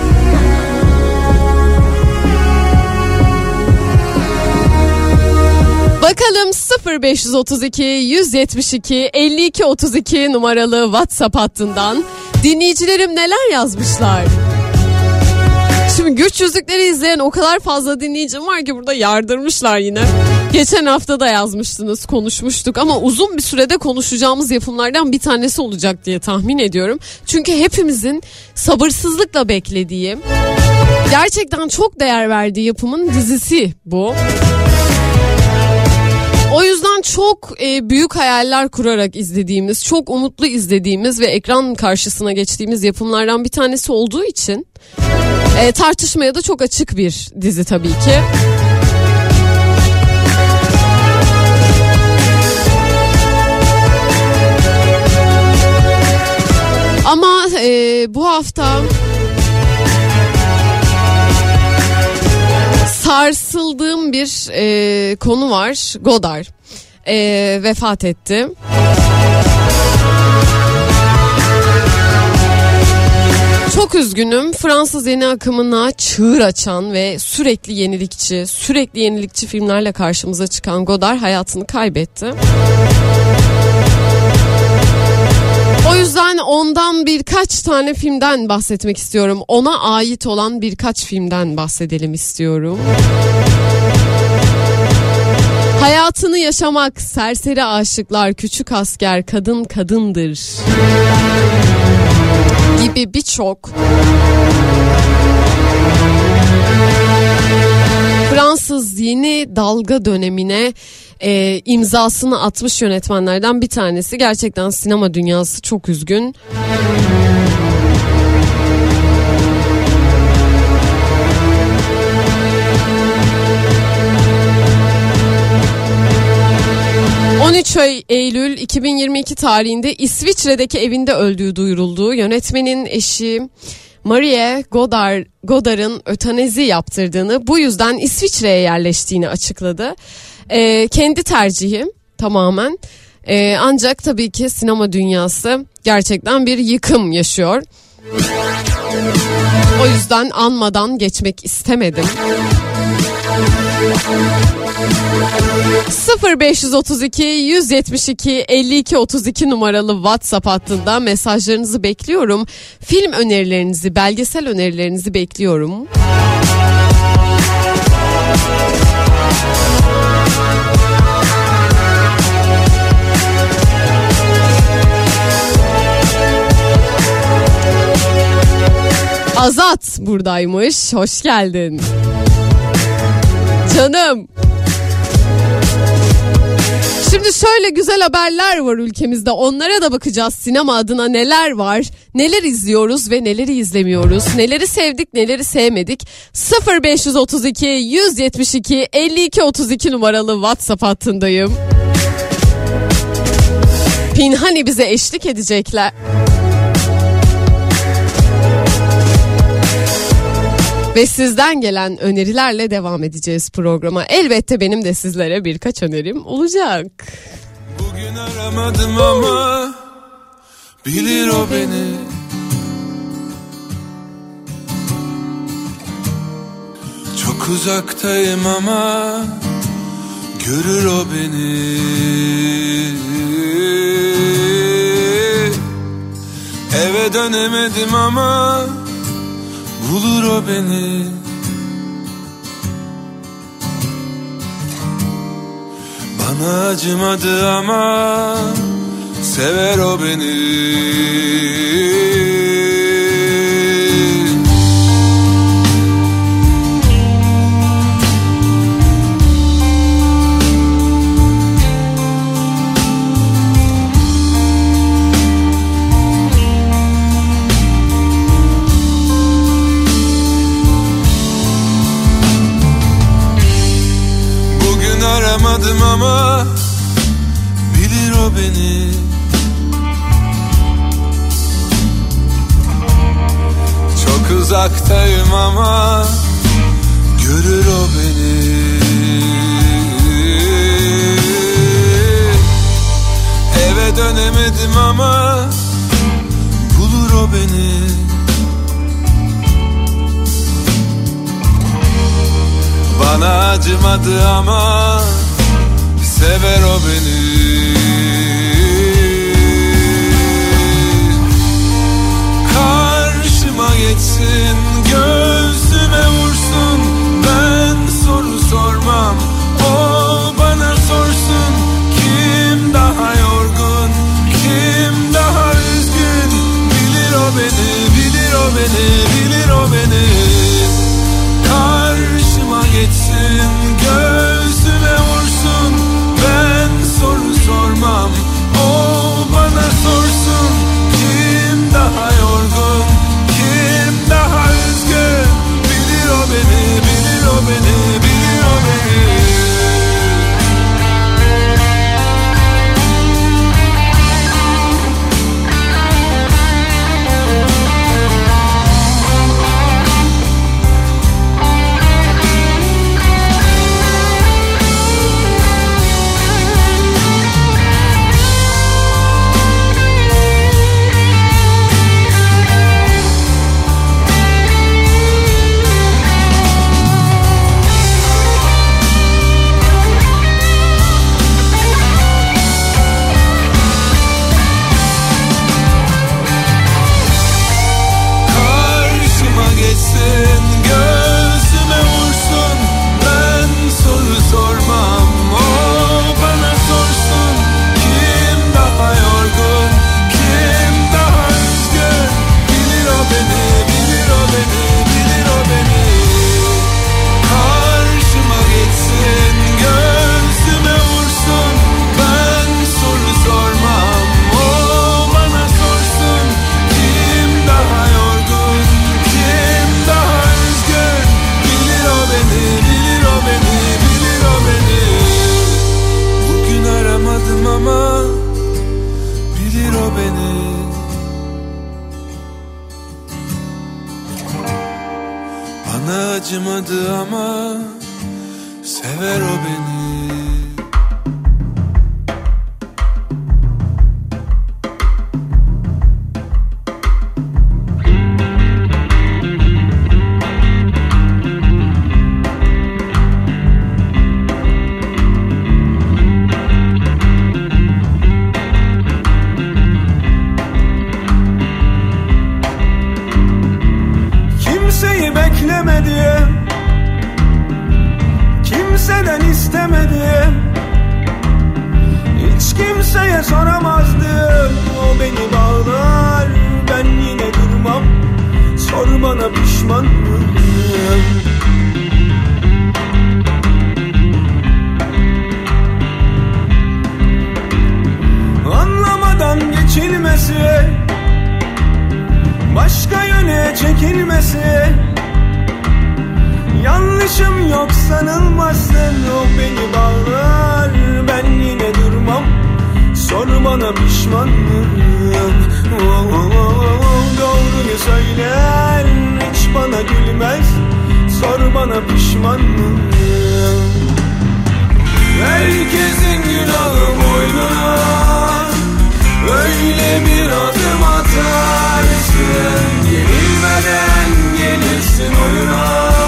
Bakalım sıfır beş otuz iki yüz yetmiş iki elli iki otuz iki numaralı WhatsApp hattından dinleyicilerim neler yazmışlar. Şimdi Güç Yüzükleri izleyen o kadar fazla dinleyicim var ki burada yardırmışlar yine. Geçen hafta da yazmıştınız, konuşmuştuk ama uzun bir sürede konuşacağımız yapımlardan bir tanesi olacak diye tahmin ediyorum. Çünkü hepimizin sabırsızlıkla beklediği, gerçekten çok değer verdiği yapımın dizisi bu. O yüzden çok e, büyük hayaller kurarak izlediğimiz, çok umutlu izlediğimiz ve ekran karşısına geçtiğimiz yapımlardan bir tanesi olduğu için e, tartışmaya da çok açık bir dizi tabii ki. Ama e, bu hafta sarsıldığım bir e, konu var. Godard e, vefat etti. Çok üzgünüm. Fransız yeni akımına çığır açan ve sürekli yenilikçi, sürekli yenilikçi filmlerle karşımıza çıkan Godard hayatını kaybetti. O yüzden ondan birkaç tane filmden bahsetmek istiyorum. Ona ait olan birkaç filmden bahsedelim istiyorum. Hayatını yaşamak, serseri aşıklar, küçük asker, kadın kadındır gibi birçok Fransız yeni dalga dönemine e, imzasını atmış yönetmenlerden bir tanesi. Gerçekten sinema dünyası çok üzgün. on üç Eylül iki bin yirmi iki tarihinde İsviçre'deki evinde öldüğü duyuruldu. Yönetmenin eşi Marie Godard, Godard'ın ötanezi yaptırdığını, bu yüzden İsviçre'ye yerleştiğini açıkladı. Ee, kendi tercihi tamamen. Ee, ancak tabii ki sinema dünyası gerçekten bir yıkım yaşıyor. O yüzden anmadan geçmek istemedim. sıfır beş otuz iki yüz yetmiş iki elli iki otuz iki numaralı WhatsApp hattında mesajlarınızı bekliyorum. Film önerilerinizi, belgesel önerilerinizi bekliyorum. Azat buradaymış. Hoş geldin. Canım. Şimdi şöyle güzel haberler var ülkemizde. Onlara da bakacağız. Sinema adına neler var? Neler izliyoruz ve neleri izlemiyoruz? Neleri sevdik, neleri sevmedik? sıfır beş otuz iki yüz yetmiş iki elli iki otuz iki numaralı WhatsApp hattındayım. Pinhani bize eşlik edecekler. Ve sizden gelen önerilerle devam edeceğiz programa. Elbette benim de sizlere birkaç önerim olacak. Bugün aramadım ama bilir o beni. Çok uzaktayım ama görür o beni. Eve dönemedim ama bulur o beni. Bana acımadı ama sever o beni. Aramadım ama bilir o beni. Çok uzaktayım ama görür o beni. Eve dönemedim ama bulur o beni. Bana acımadı ama sever o beni. Karşıma geçsin, göğsüme vursun. Ben soru sormam, o bana sorsun. Kim daha yorgun, kim daha üzgün? Bilir o beni, bilir o beni, bilir o beni. Karşıma geçsin, göğsüme vursun. Ben soru sormam, o bana sorsun. Kim daha yorgun, kim daha üzgün? Bilir o beni, bilir o beni, bilir o beni. Acımadı ama sever o beni. kimseden istemedim, hiç kimseye soramazdım. O beni bağlar, ben yine durmam, sor bana pişman mıyım? Anlamadan geçilmesi, başka yöne çekilmesi, yanlışım yok sanılmasın. O beni bağlar, ben yine durmam, sor bana pişman mıyım? Oh, oh, oh, doğruyu söyler, hiç bana gülmez, sor bana pişman mıyım? Herkesin günahı boynuna, öyle bir adım atarsın, yenilmeden gelirsin oyuna,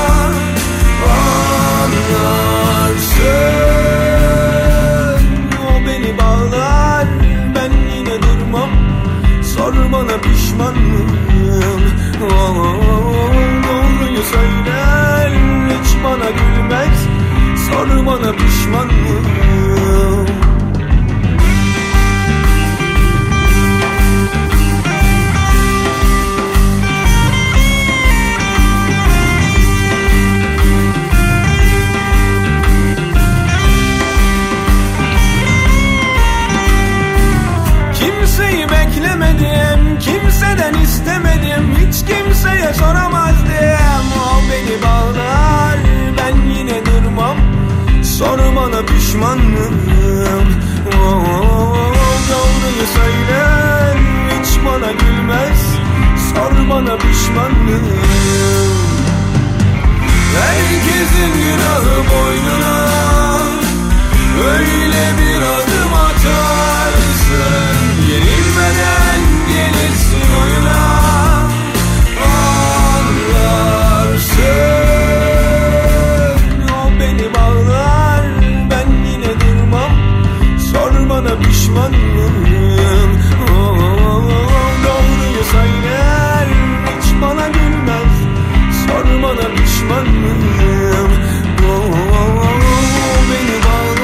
anlarsın. O beni bağlar, ben yine durmam, sor bana pişman mıyım? Oh, doğruyu söyler, hiç bana gülmez, sor bana pişman mıyım? Kimseyi beklemedim, kimseden istemedim, hiç kimseye soramazdım. O beni bağlar, ben yine durmam, sor bana pişman mıyım? Oh, doğruyu söyler, hiç bana gülmez, sor bana pişman mıyım? Herkesin günahı boynuna, öyle bir adım atarsın, yenilmeden gelirsin oyuna, anlarsın. O beni bağlar, ben yine durmam, sor bana pişman mıyım? Oh, doğruyu söyler, hiç bana gülmez, sor bana pişman mıyım? Oh, beni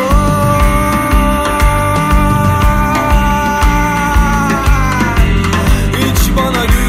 bağlar, hiç bana gülmez.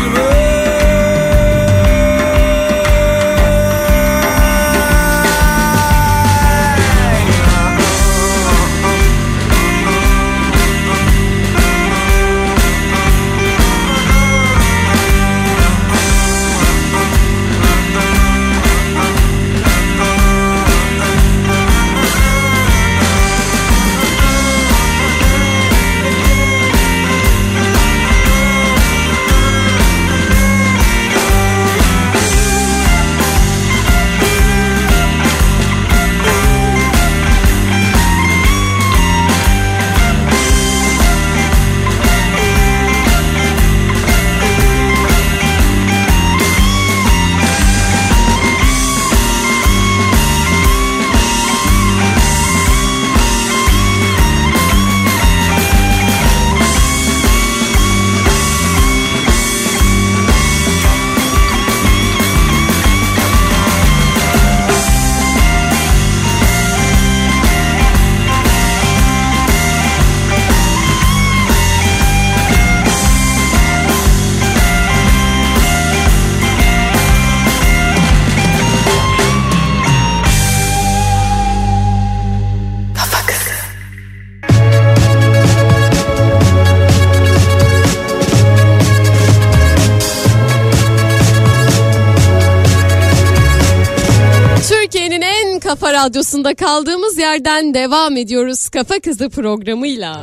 Kafa Radyosu'nda kaldığımız yerden devam ediyoruz Kafa Kızı programıyla.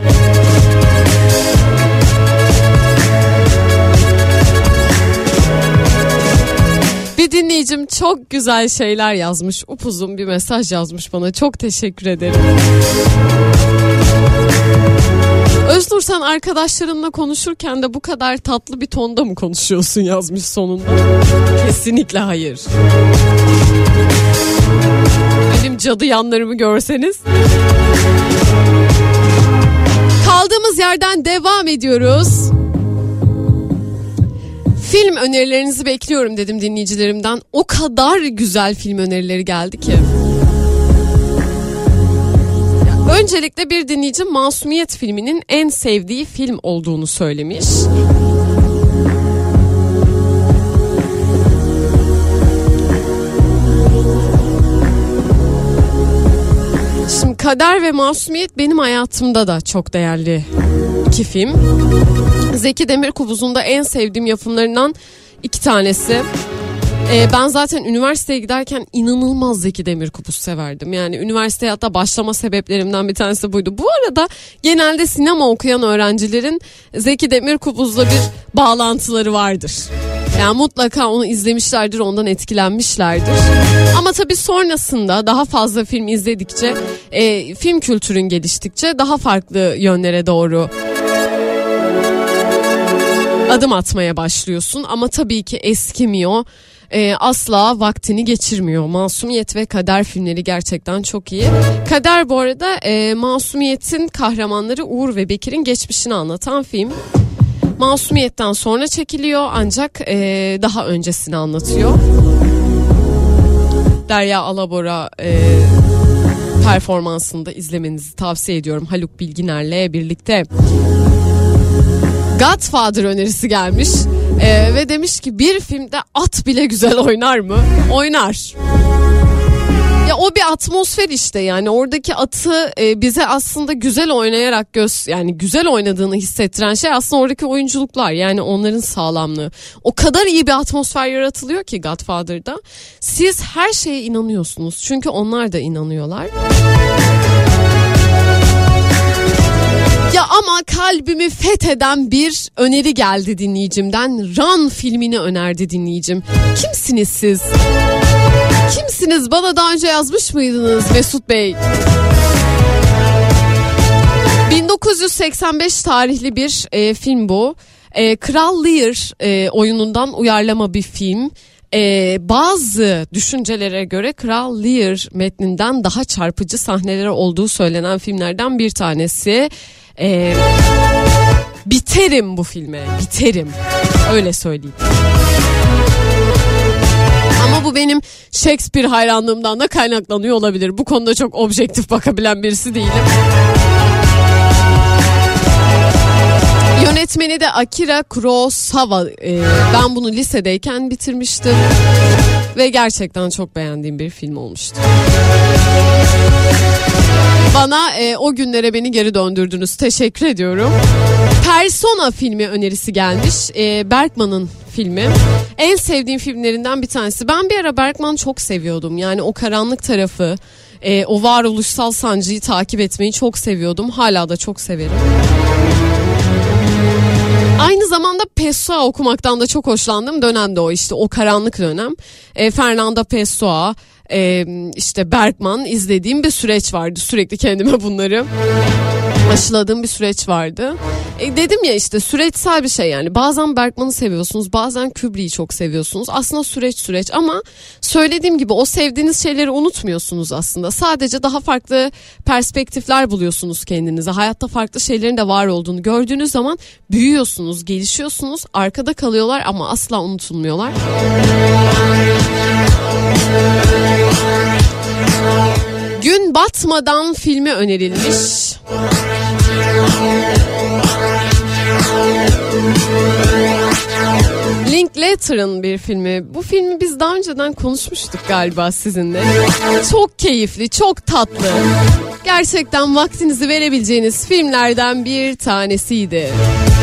Bir dinleyicim çok güzel şeyler yazmış. Upuzun bir mesaj yazmış bana. Çok teşekkür ederim. Öznur, sen arkadaşlarınla konuşurken de bu kadar tatlı bir tonda mı konuşuyorsun yazmış sonunda. Kesinlikle hayır. Benim cadı yanlarımı görseniz. Kaldığımız yerden devam ediyoruz. Film önerilerinizi bekliyorum dedim dinleyicilerimden. O kadar güzel film önerileri geldi ki. Öncelikle bir dinleyicim Masumiyet filminin en sevdiği film olduğunu söylemiş. Şimdi Kader ve Masumiyet benim hayatımda da çok değerli iki film. Zeki Demirkubuz'un da en sevdiğim yapımlarından iki tanesi. Ee, ben zaten üniversiteye giderken inanılmaz Zeki Demirkubuz severdim. Yani üniversiteye hatta başlama sebeplerimden bir tanesi buydu. Bu arada genelde sinema okuyan öğrencilerin Zeki Demirkubuz'la bir bağlantıları vardır. Yani mutlaka onu izlemişlerdir, ondan etkilenmişlerdir. Ama tabii sonrasında daha fazla film izledikçe, e, film kültürün geliştikçe daha farklı yönlere doğru adım atmaya başlıyorsun. Ama tabii ki eskimiyor. Ee, asla vaktini geçirmiyor. Masumiyet ve Kader filmleri gerçekten çok iyi. Kader bu arada e, Masumiyet'in kahramanları Uğur ve Bekir'in geçmişini anlatan film. Masumiyet'ten sonra çekiliyor ancak e, daha öncesini anlatıyor. Derya Alabora e, performansını da izlemenizi tavsiye ediyorum Haluk Bilginer'le birlikte. Godfather önerisi gelmiş ee, ve demiş ki bir filmde at bile güzel oynar mı? Oynar. Ya o bir atmosfer işte, yani oradaki atı e, bize aslında güzel oynayarak göz yani güzel oynadığını hissettiren şey aslında oradaki oyunculuklar, yani onların sağlamlığı. O kadar iyi bir atmosfer yaratılıyor ki Godfather'da. Siz her şeye inanıyorsunuz çünkü onlar da inanıyorlar. Ya ama kalbimi fetheden bir öneri geldi dinleyicimden. Run filmini önerdi dinleyicim. Kimsiniz siz? Kimsiniz? Bana daha önce yazmış mıydınız Mesut Bey? bin dokuz yüz seksen beş tarihli bir e, film bu. E, Kral Lear e, oyunundan uyarlama bir film. Ee, bazı düşüncelere göre Kral Lear metninden daha çarpıcı sahneleri olduğu söylenen filmlerden bir tanesi. Ee, biterim bu filme, biterim. Öyle söyleyeyim. Ama bu benim Shakespeare hayranlığımdan da kaynaklanıyor olabilir. Bu konuda çok objektif bakabilen birisi değilim. Yönetmeni de Akira Kurosawa. Ee, ben bunu lisedeyken bitirmiştim ve gerçekten çok beğendiğim bir film olmuştu. Bana e, o günlere beni geri döndürdünüz. Teşekkür ediyorum. Persona filmi önerisi gelmiş. E, Bergman'ın filmi. En sevdiğim filmlerinden bir tanesi. Ben bir ara Bergman çok seviyordum. Yani o karanlık tarafı, e, o varoluşsal sancıyı takip etmeyi çok seviyordum. Hala da çok severim. Aynı zamanda Pessoa okumaktan da çok hoşlandığım dönem de o, işte o karanlık dönem. E, Fernando Pessoa, e, işte Bergman izlediğim bir süreç vardı. Sürekli kendime bunları aşıladığım bir süreç vardı. E, dedim ya işte süreçsel bir şey yani. Bazen Bergman'ı seviyorsunuz, bazen Kubrick'i çok seviyorsunuz. Aslında süreç süreç ama söylediğim gibi o sevdiğiniz şeyleri unutmuyorsunuz aslında. Sadece daha farklı perspektifler buluyorsunuz kendinize. Hayatta farklı şeylerin de var olduğunu gördüğünüz zaman büyüyorsunuz, gelişiyorsunuz. Arkada kalıyorlar ama asla unutulmuyorlar. Gün Batmadan filmi önerilmiş. Linklater'ın bir filmi. Bu filmi biz daha önceden konuşmuştuk galiba sizinle. Çok keyifli, çok tatlı. Gerçekten vaktinizi verebileceğiniz filmlerden bir tanesiydi.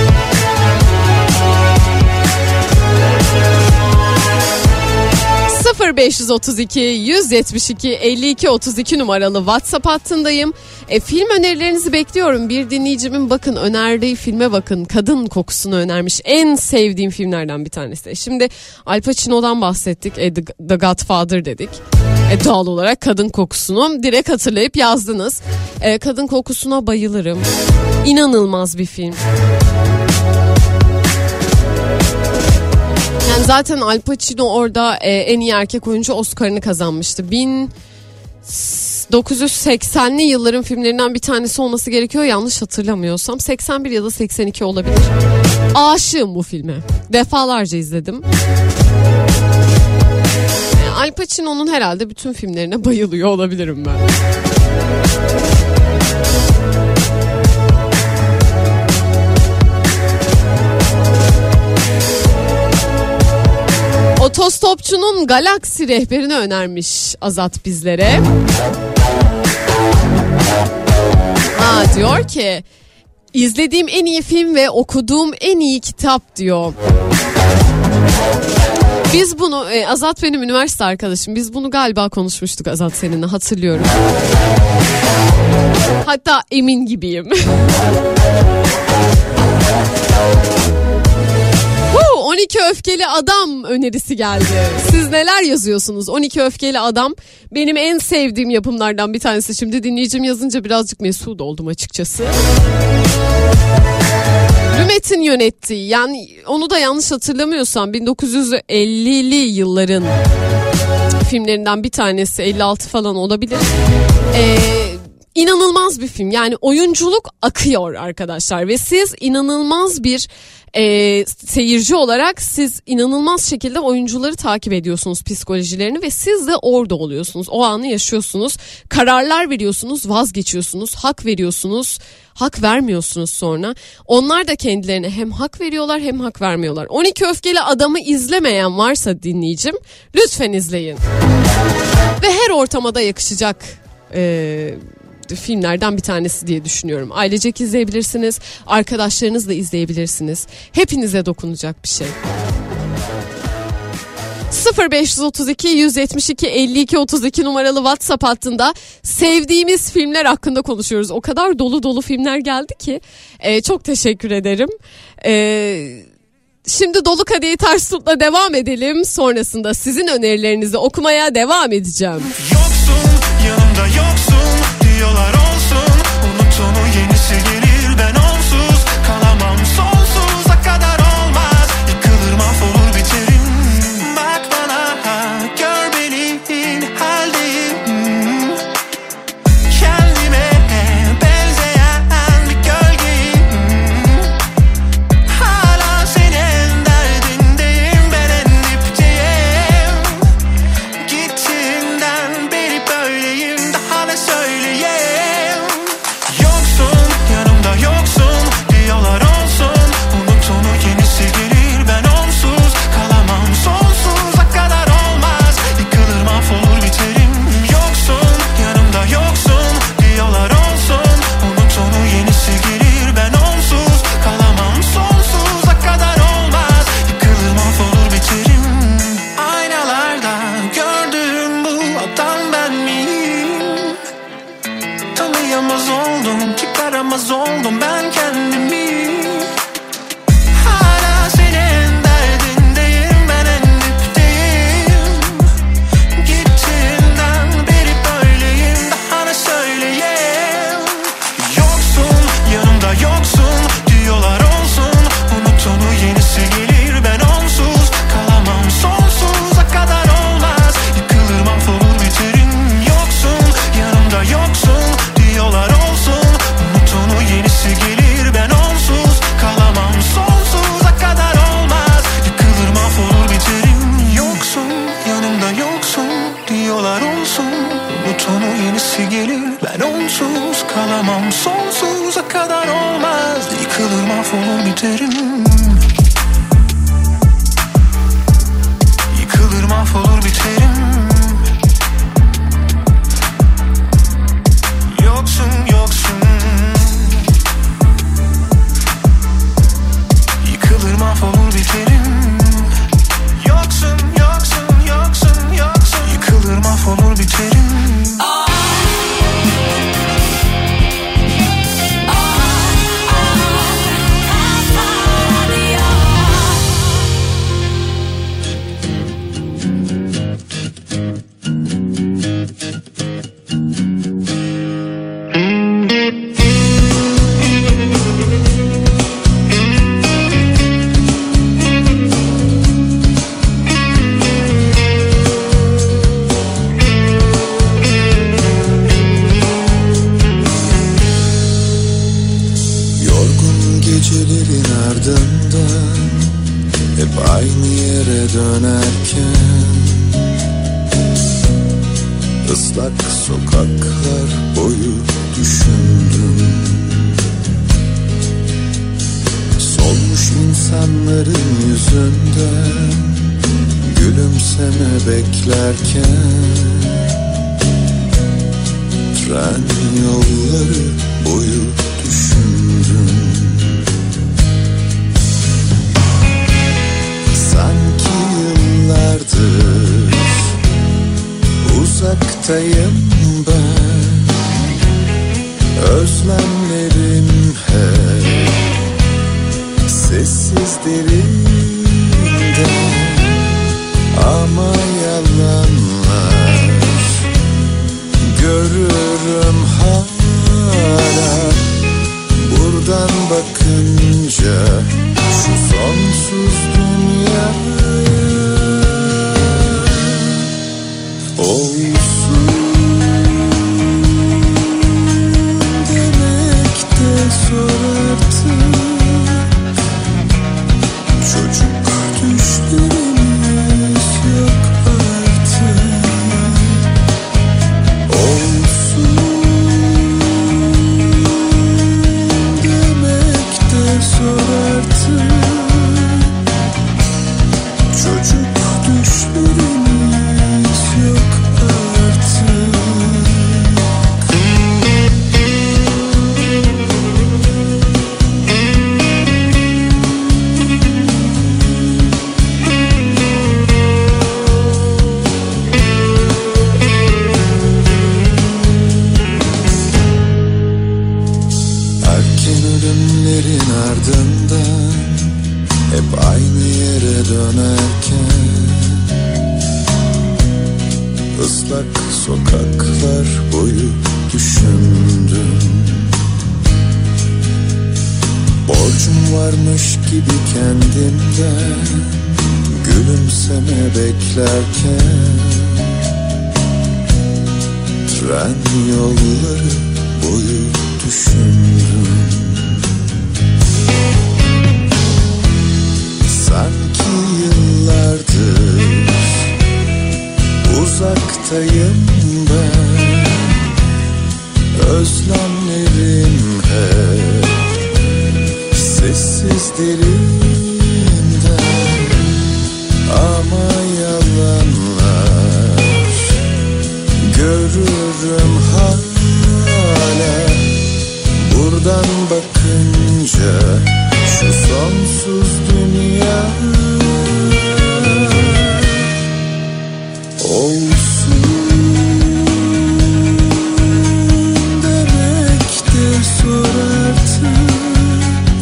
sıfır beş otuz iki yüz yetmiş iki elli iki otuz iki numaralı WhatsApp hattındayım. E, film önerilerinizi bekliyorum. Bir dinleyicimin bakın önerdiği filme bakın. Kadın Kokusunu önermiş. En sevdiğim filmlerden bir tanesi. Şimdi Al Pacino'dan bahsettik. E, The, The Godfather dedik. E, doğal olarak Kadın Kokusunu direkt hatırlayıp yazdınız. E, Kadın Kokusuna bayılırım. İnanılmaz bir film. Yani zaten Al Pacino orada e, en iyi erkek oyuncu Oscar'ını kazanmıştı. bin dokuz yüz seksenli yılların filmlerinden bir tanesi olması gerekiyor yanlış hatırlamıyorsam. seksen bir ya da seksen iki olabilir. Aşığım bu filme. Defalarca izledim. Al Pacino'nun herhalde bütün filmlerine bayılıyor olabilirim ben. Otostopçunun Galaksi rehberini önermiş Azat bizlere. Aa, diyor ki izlediğim en iyi film ve okuduğum en iyi kitap diyor. Biz bunu e, Azat benim üniversite arkadaşım. Biz bunu galiba konuşmuştuk Azat seninle, hatırlıyorum. Hatta emin gibiyim. on iki Öfkeli Adam önerisi geldi. Siz neler yazıyorsunuz? on iki Öfkeli Adam benim en sevdiğim yapımlardan bir tanesi. Şimdi dinleyicim yazınca birazcık mesut oldum açıkçası. Lumet'in yönettiği, yani onu da yanlış hatırlamıyorsam bin dokuz yüz ellili yılların filmlerinden bir tanesi, elli altı falan olabilir. Eee İnanılmaz bir film, yani oyunculuk akıyor arkadaşlar ve siz inanılmaz bir e, seyirci olarak siz inanılmaz şekilde oyuncuları takip ediyorsunuz, psikolojilerini, ve siz de orada oluyorsunuz, o anı yaşıyorsunuz, kararlar veriyorsunuz, vazgeçiyorsunuz, hak veriyorsunuz, hak vermiyorsunuz sonra. Onlar da kendilerine hem hak veriyorlar hem hak vermiyorlar. on iki Öfkeli Adam'ı izlemeyen varsa dinleyicim, lütfen izleyin ve her ortama da yakışacak Eee filmlerden bir tanesi diye düşünüyorum. Ailecek izleyebilirsiniz, arkadaşlarınızla izleyebilirsiniz. Hepinize dokunacak bir şey. sıfır beş otuz iki yüz yetmiş iki elli iki otuz iki numaralı WhatsApp hattında sevdiğimiz filmler hakkında konuşuyoruz. O kadar dolu dolu filmler geldi ki ee, çok teşekkür ederim. Ee, şimdi Dolu Kadehi Ters Tut'la devam edelim. Sonrasında sizin önerilerinizi okumaya devam edeceğim. Yoksun, yanımda yoksun diyorlar olsun. Unut onu, yenisi gelir, ben onsuz kalamam sonsuza kadar olmaz. Yıkılır mahvolur biterim. Bak bana, gör beni haldeyim. Kendime benzeyen bir gölgeyim. Hala senin derdindeyim, ben en dipteyim. Gittiğinden beri böyleyim, daha ne söyleyeyim. Yoksun, yanımda yoksun diyorlar olsun. Unut onu, yenisi gelir, ben onsuz kalamam sonsuza kadar olmaz. Yıkılır mahvolur biterim. Yoksun, yanımda yoksun diyorlar olsun. Unut onu, yenisi gelir, ben onsuz kalamam sonsuza kadar olmaz. Yıkılır mahvolur biterim. Aynalarda gördüğüm bu adam ben miyim? Tanıyamaz oldum, çıkaramaz oldum ben kendimi. Hala senin derdindeyim, ben en dipteyim. Gittiğinden beri böyleyim, daha ne söyleyeyim. Yoksun, yanımda yoksun diyorlar olsun. Unut onu, yenisi gelir, ben onsuz kalamam sonsuza kadar olmaz. Yıkılır mahvolur biterim. Yoksun, yanımda yoksun diyorlar olsun. Unut onu, yenisi gelir, ben onsuz kalamam sonsuza kadar olmaz. Yıkılır mahvolur biterim. Yoksun, yanımda yoksun diyorlar olsun. Unut onu, yenisi gelir, ben onsuz kalamam sonsuza kadar olmaz. Yıkılır mahvolur biterim. Yıkılır mahvolur biterim. Yoksun, yoksun. Yıkılır mahvolur biterim. Yoksun, yoksun, yoksun, yoksun. Yıkılır mahvolur biterim. Yorgun gecelerin ardından hep aynı yere dönerken Islak sokaklar boyu düşündüm. Solmuş insanların yüzünden gülümseme beklerken, tren yolları boyu düşündüm. Sanki yıllardır uzaktayım ben, özlemlerim hep sessiz derinde, ama yalanlar görürüm hala. Buradan bakınca şu sonsuz dünyaya olsun demek de zor artık. Çocuk düşlerimiz yok artık. Olsun demek de zor artık. Çocuk düşlerimiz yok artık. Erken ölümlerin ardından hep aynı yere dönerken, ıslak sokaklar boyu düşündüm. Borcum varmış gibi kendimden gülümseme beklerken, tren yolları boyu düşündüm. Sanki yıllardır uzaktayım ben, özlemlerim hep sessiz derinde, ama yalanlar görürüm hala. Buradan bakınca şu sonsuz dünya olsun demek de zor artık.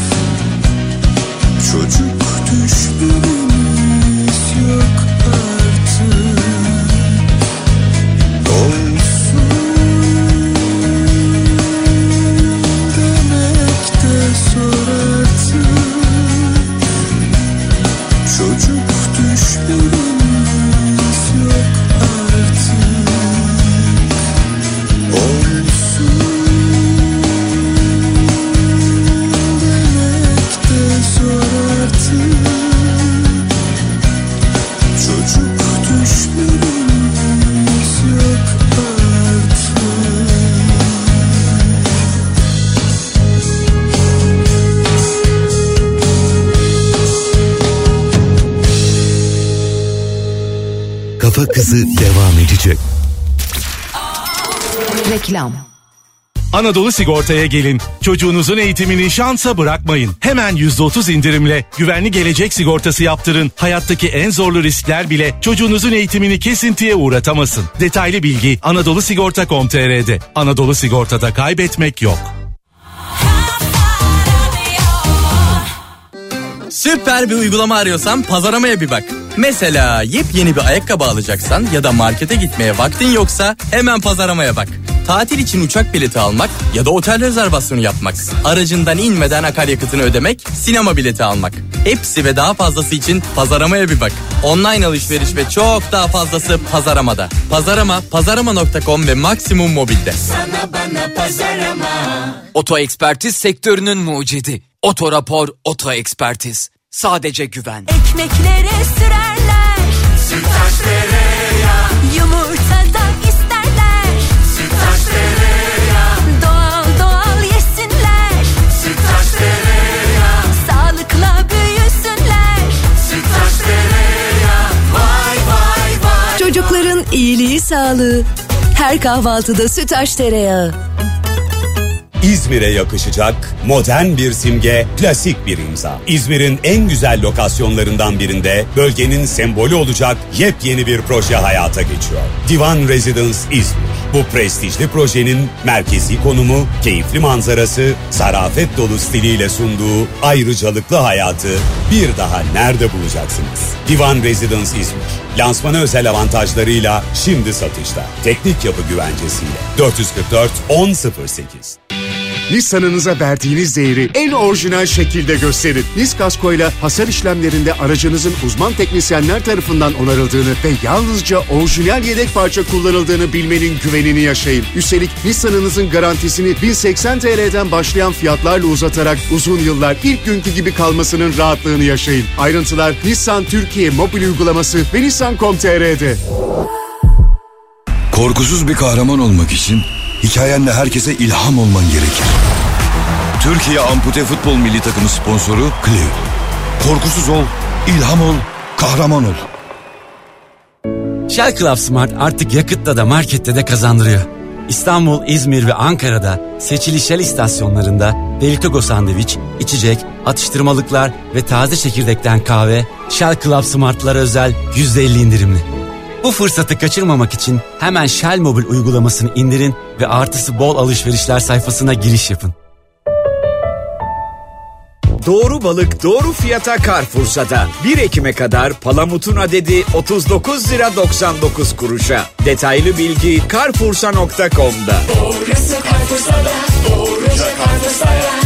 Çocuk düşlerimiz yok artık. Olsun demek de zor artık. Çocuk düşlerimiz yok artık. Olsun demek de zor artık. Çocuk düşlerimiz yok artık. Kafa Kızı devam edecek. Reklam. Anadolu Sigorta'ya gelin. Çocuğunuzun eğitimini şansa bırakmayın. Hemen yüzde otuz indirimle güvenli gelecek sigortası yaptırın. Hayattaki en zorlu riskler bile çocuğunuzun eğitimini kesintiye uğratamasın. Detaylı bilgi anadolu sigorta nokta com nokta t r'de. Anadolu Sigorta'da kaybetmek yok. Süper bir uygulama arıyorsan Pazarama'ya bir bak. Mesela yepyeni bir ayakkabı alacaksan ya da markete gitmeye vaktin yoksa hemen Pazarama'ya bak. Tatil için uçak bileti almak ya da otel rezervasyonu yapmak, aracından inmeden akaryakıtını ödemek, sinema bileti almak. Hepsi ve daha fazlası için Pazarama'ya bir bak. Online alışveriş ve çok daha fazlası Pazarama'da. Pazarama, pazarama nokta com ve Maksimum Mobil'de. Sana bana Pazarama. Oto ekspertiz sektörünün mucidi. Oto rapor, oto ekspertiz. Sadece güven. Ekmeklere sürerler, sütaş tereyağı, yumurtadan isterler. sağlığı. Her kahvaltıda Sütaş tereyağı. İzmir'e yakışacak modern bir simge, klasik bir imza. İzmir'in en güzel lokasyonlarından birinde bölgenin sembolü olacak yepyeni bir proje hayata geçiyor. Divan Residence İzmir. Bu prestijli projenin merkezi konumu, keyifli manzarası, zarafet dolu stiliyle sunduğu ayrıcalıklı hayatı bir daha nerede bulacaksınız? Divan Residence İzmir. Lansmanı özel avantajlarıyla şimdi satışta. Teknik yapı güvencesiyle. dört yüz kırk dört on sıfır sekiz. Nissan'ınıza verdiğiniz değeri en orijinal şekilde gösterin. Niskasko ile hasar işlemlerinde aracınızın uzman teknisyenler tarafından onarıldığını ve yalnızca orijinal yedek parça kullanıldığını bilmenin güvenini yaşayın. Üstelik Nissan'ınızın garantisini bin seksen TL'den başlayan fiyatlarla uzatarak uzun yıllar ilk günkü gibi kalmasının rahatlığını yaşayın. Ayrıntılar Nissan Türkiye mobil uygulaması ve nissan nokta com nokta tr'de. Korkusuz bir kahraman olmak için hikayenle herkese ilham olman gerekir. Türkiye Ampute Futbol Milli Takımı sponsoru Clio. Korkusuz ol, ilham ol, kahraman ol. Shell Club Smart artık yakıtta da markette de kazandırıyor. İstanbul, İzmir ve Ankara'da seçili Shell istasyonlarında Delitogo sandviç, içecek, atıştırmalıklar ve taze çekirdekten kahve Shell Club Smart'lara özel yüzde elli indirimli. Bu fırsatı kaçırmamak için hemen Shell Mobil uygulamasını indirin ve artısı bol alışverişler sayfasına giriş yapın. Doğru balık doğru fiyata Carrefour'da. bir Ekim'e kadar palamutun adedi otuz dokuz lira doksan dokuz kuruşa. Detaylı bilgi carrefoursa nokta com'da. Doğrusu Carrefour'da, doğrusu Carrefour'da.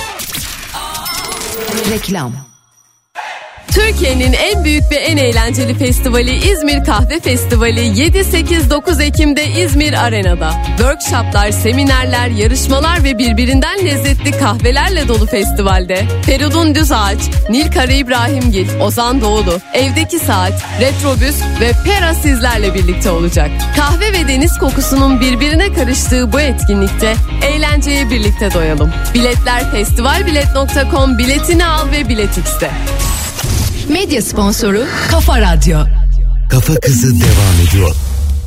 Reklam. Türkiye'nin en büyük ve en eğlenceli festivali İzmir Kahve Festivali yedi sekiz dokuz Ekim'de İzmir Arena'da. Workshoplar, seminerler, yarışmalar ve birbirinden lezzetli kahvelerle dolu festivalde Feridun Düzağaç, Nilkara İbrahimgil, Ozan Doğulu, Evdeki Saat, Retrobüs ve Pera sizlerle birlikte olacak. Kahve ve deniz kokusunun birbirine karıştığı bu etkinlikte eğlenceye birlikte doyalım. Biletler festivalbilet nokta com, biletini al ve Biletix'te. Medya sponsoru Kafa Radyo. Kafa Kızı devam ediyor.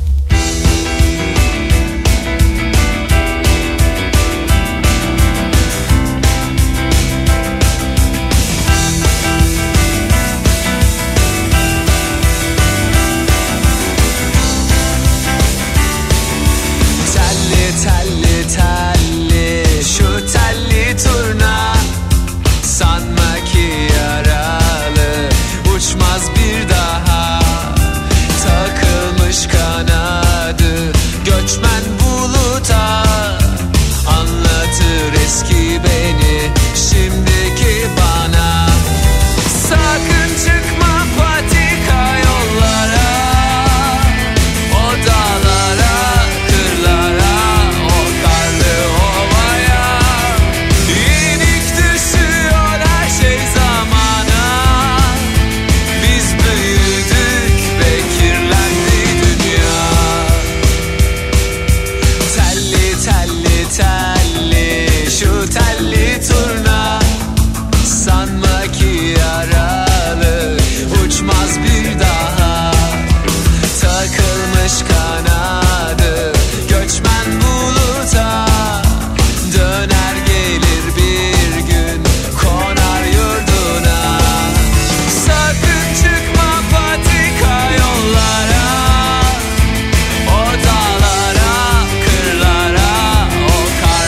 Telli telli telli şu telli turna, sanma ki yaralı uçmaz bir daha. Takılmış kanadı göçmen buluta, anlatır eski beni şimdiki bana. Sakın çıkma patika yollara, o dağlara, kırlara, o karlı ovaya. Yenik düşüyor her şey zamana. Biz büyüdük ve kirlendi dünya. Telli telli telli şu telli turna, sanma ki yaralı uçmaz bir daha. Takılmış kanadı göçmen buluta, döner gelir bir gün konar yurduna. Sakın çıkma patika yollara, o dağlara, kırlara, o karlı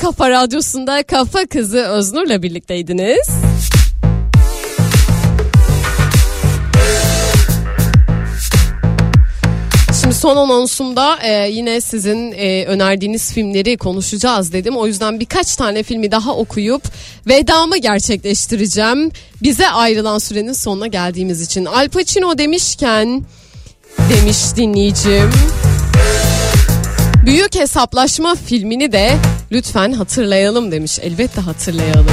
Kafa Radyosu'nda Kafa Kızı Öznur'la birlikteydiniz. Şimdi son anonsumda e, yine sizin e, önerdiğiniz filmleri konuşacağız dedim. O yüzden birkaç tane filmi daha okuyup vedamı gerçekleştireceğim. Bize ayrılan sürenin sonuna geldiğimiz için. Al Pacino demişken demiş dinleyicim. Büyük Hesaplaşma filmini de lütfen hatırlayalım demiş. Elbette hatırlayalım.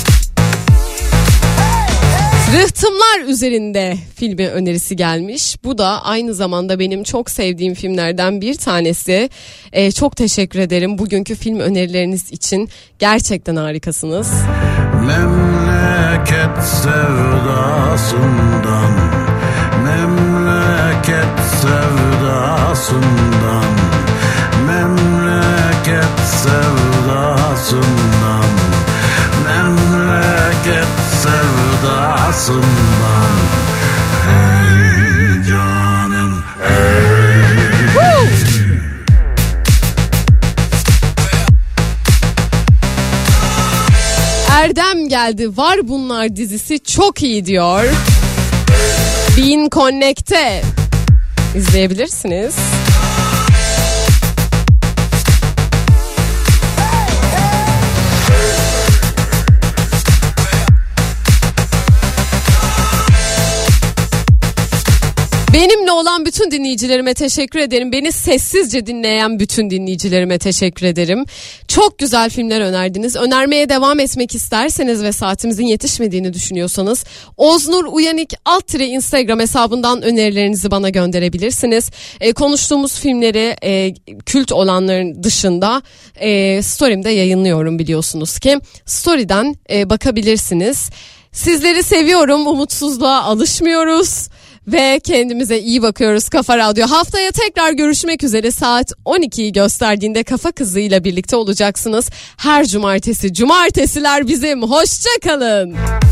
Rıhtımlar üzerinde filmi önerisi gelmiş. Bu da aynı zamanda benim çok sevdiğim filmlerden bir tanesi. Ee, çok teşekkür ederim bugünkü film önerileriniz için. Gerçekten harikasınız. Memleket sevdasından, memleket sevdasından, memleket sevdasından, memleket sevdasından, hey canım hey. Erdem geldi, var bunlar dizisi çok iyi diyor. Bean Connect'te izleyebilirsiniz. Benimle olan bütün dinleyicilerime teşekkür ederim. Beni sessizce dinleyen bütün dinleyicilerime teşekkür ederim. Çok güzel filmler önerdiniz. Önermeye devam etmek isterseniz ve saatimizin yetişmediğini düşünüyorsanız Oznur Uyanik alt tire Instagram hesabından önerilerinizi bana gönderebilirsiniz. E, konuştuğumuz filmleri e, kült olanların dışında e, story'imde yayınlıyorum biliyorsunuz ki. Story'den e, bakabilirsiniz. Sizleri seviyorum. Umutsuzluğa alışmıyoruz. Ve kendimize iyi bakıyoruz. Kafa Radyo haftaya tekrar görüşmek üzere. Saat on ikiyi gösterdiğinde Kafa Kızı ile birlikte olacaksınız. Her cumartesi, cumartesiler bizim. Hoşça kalın.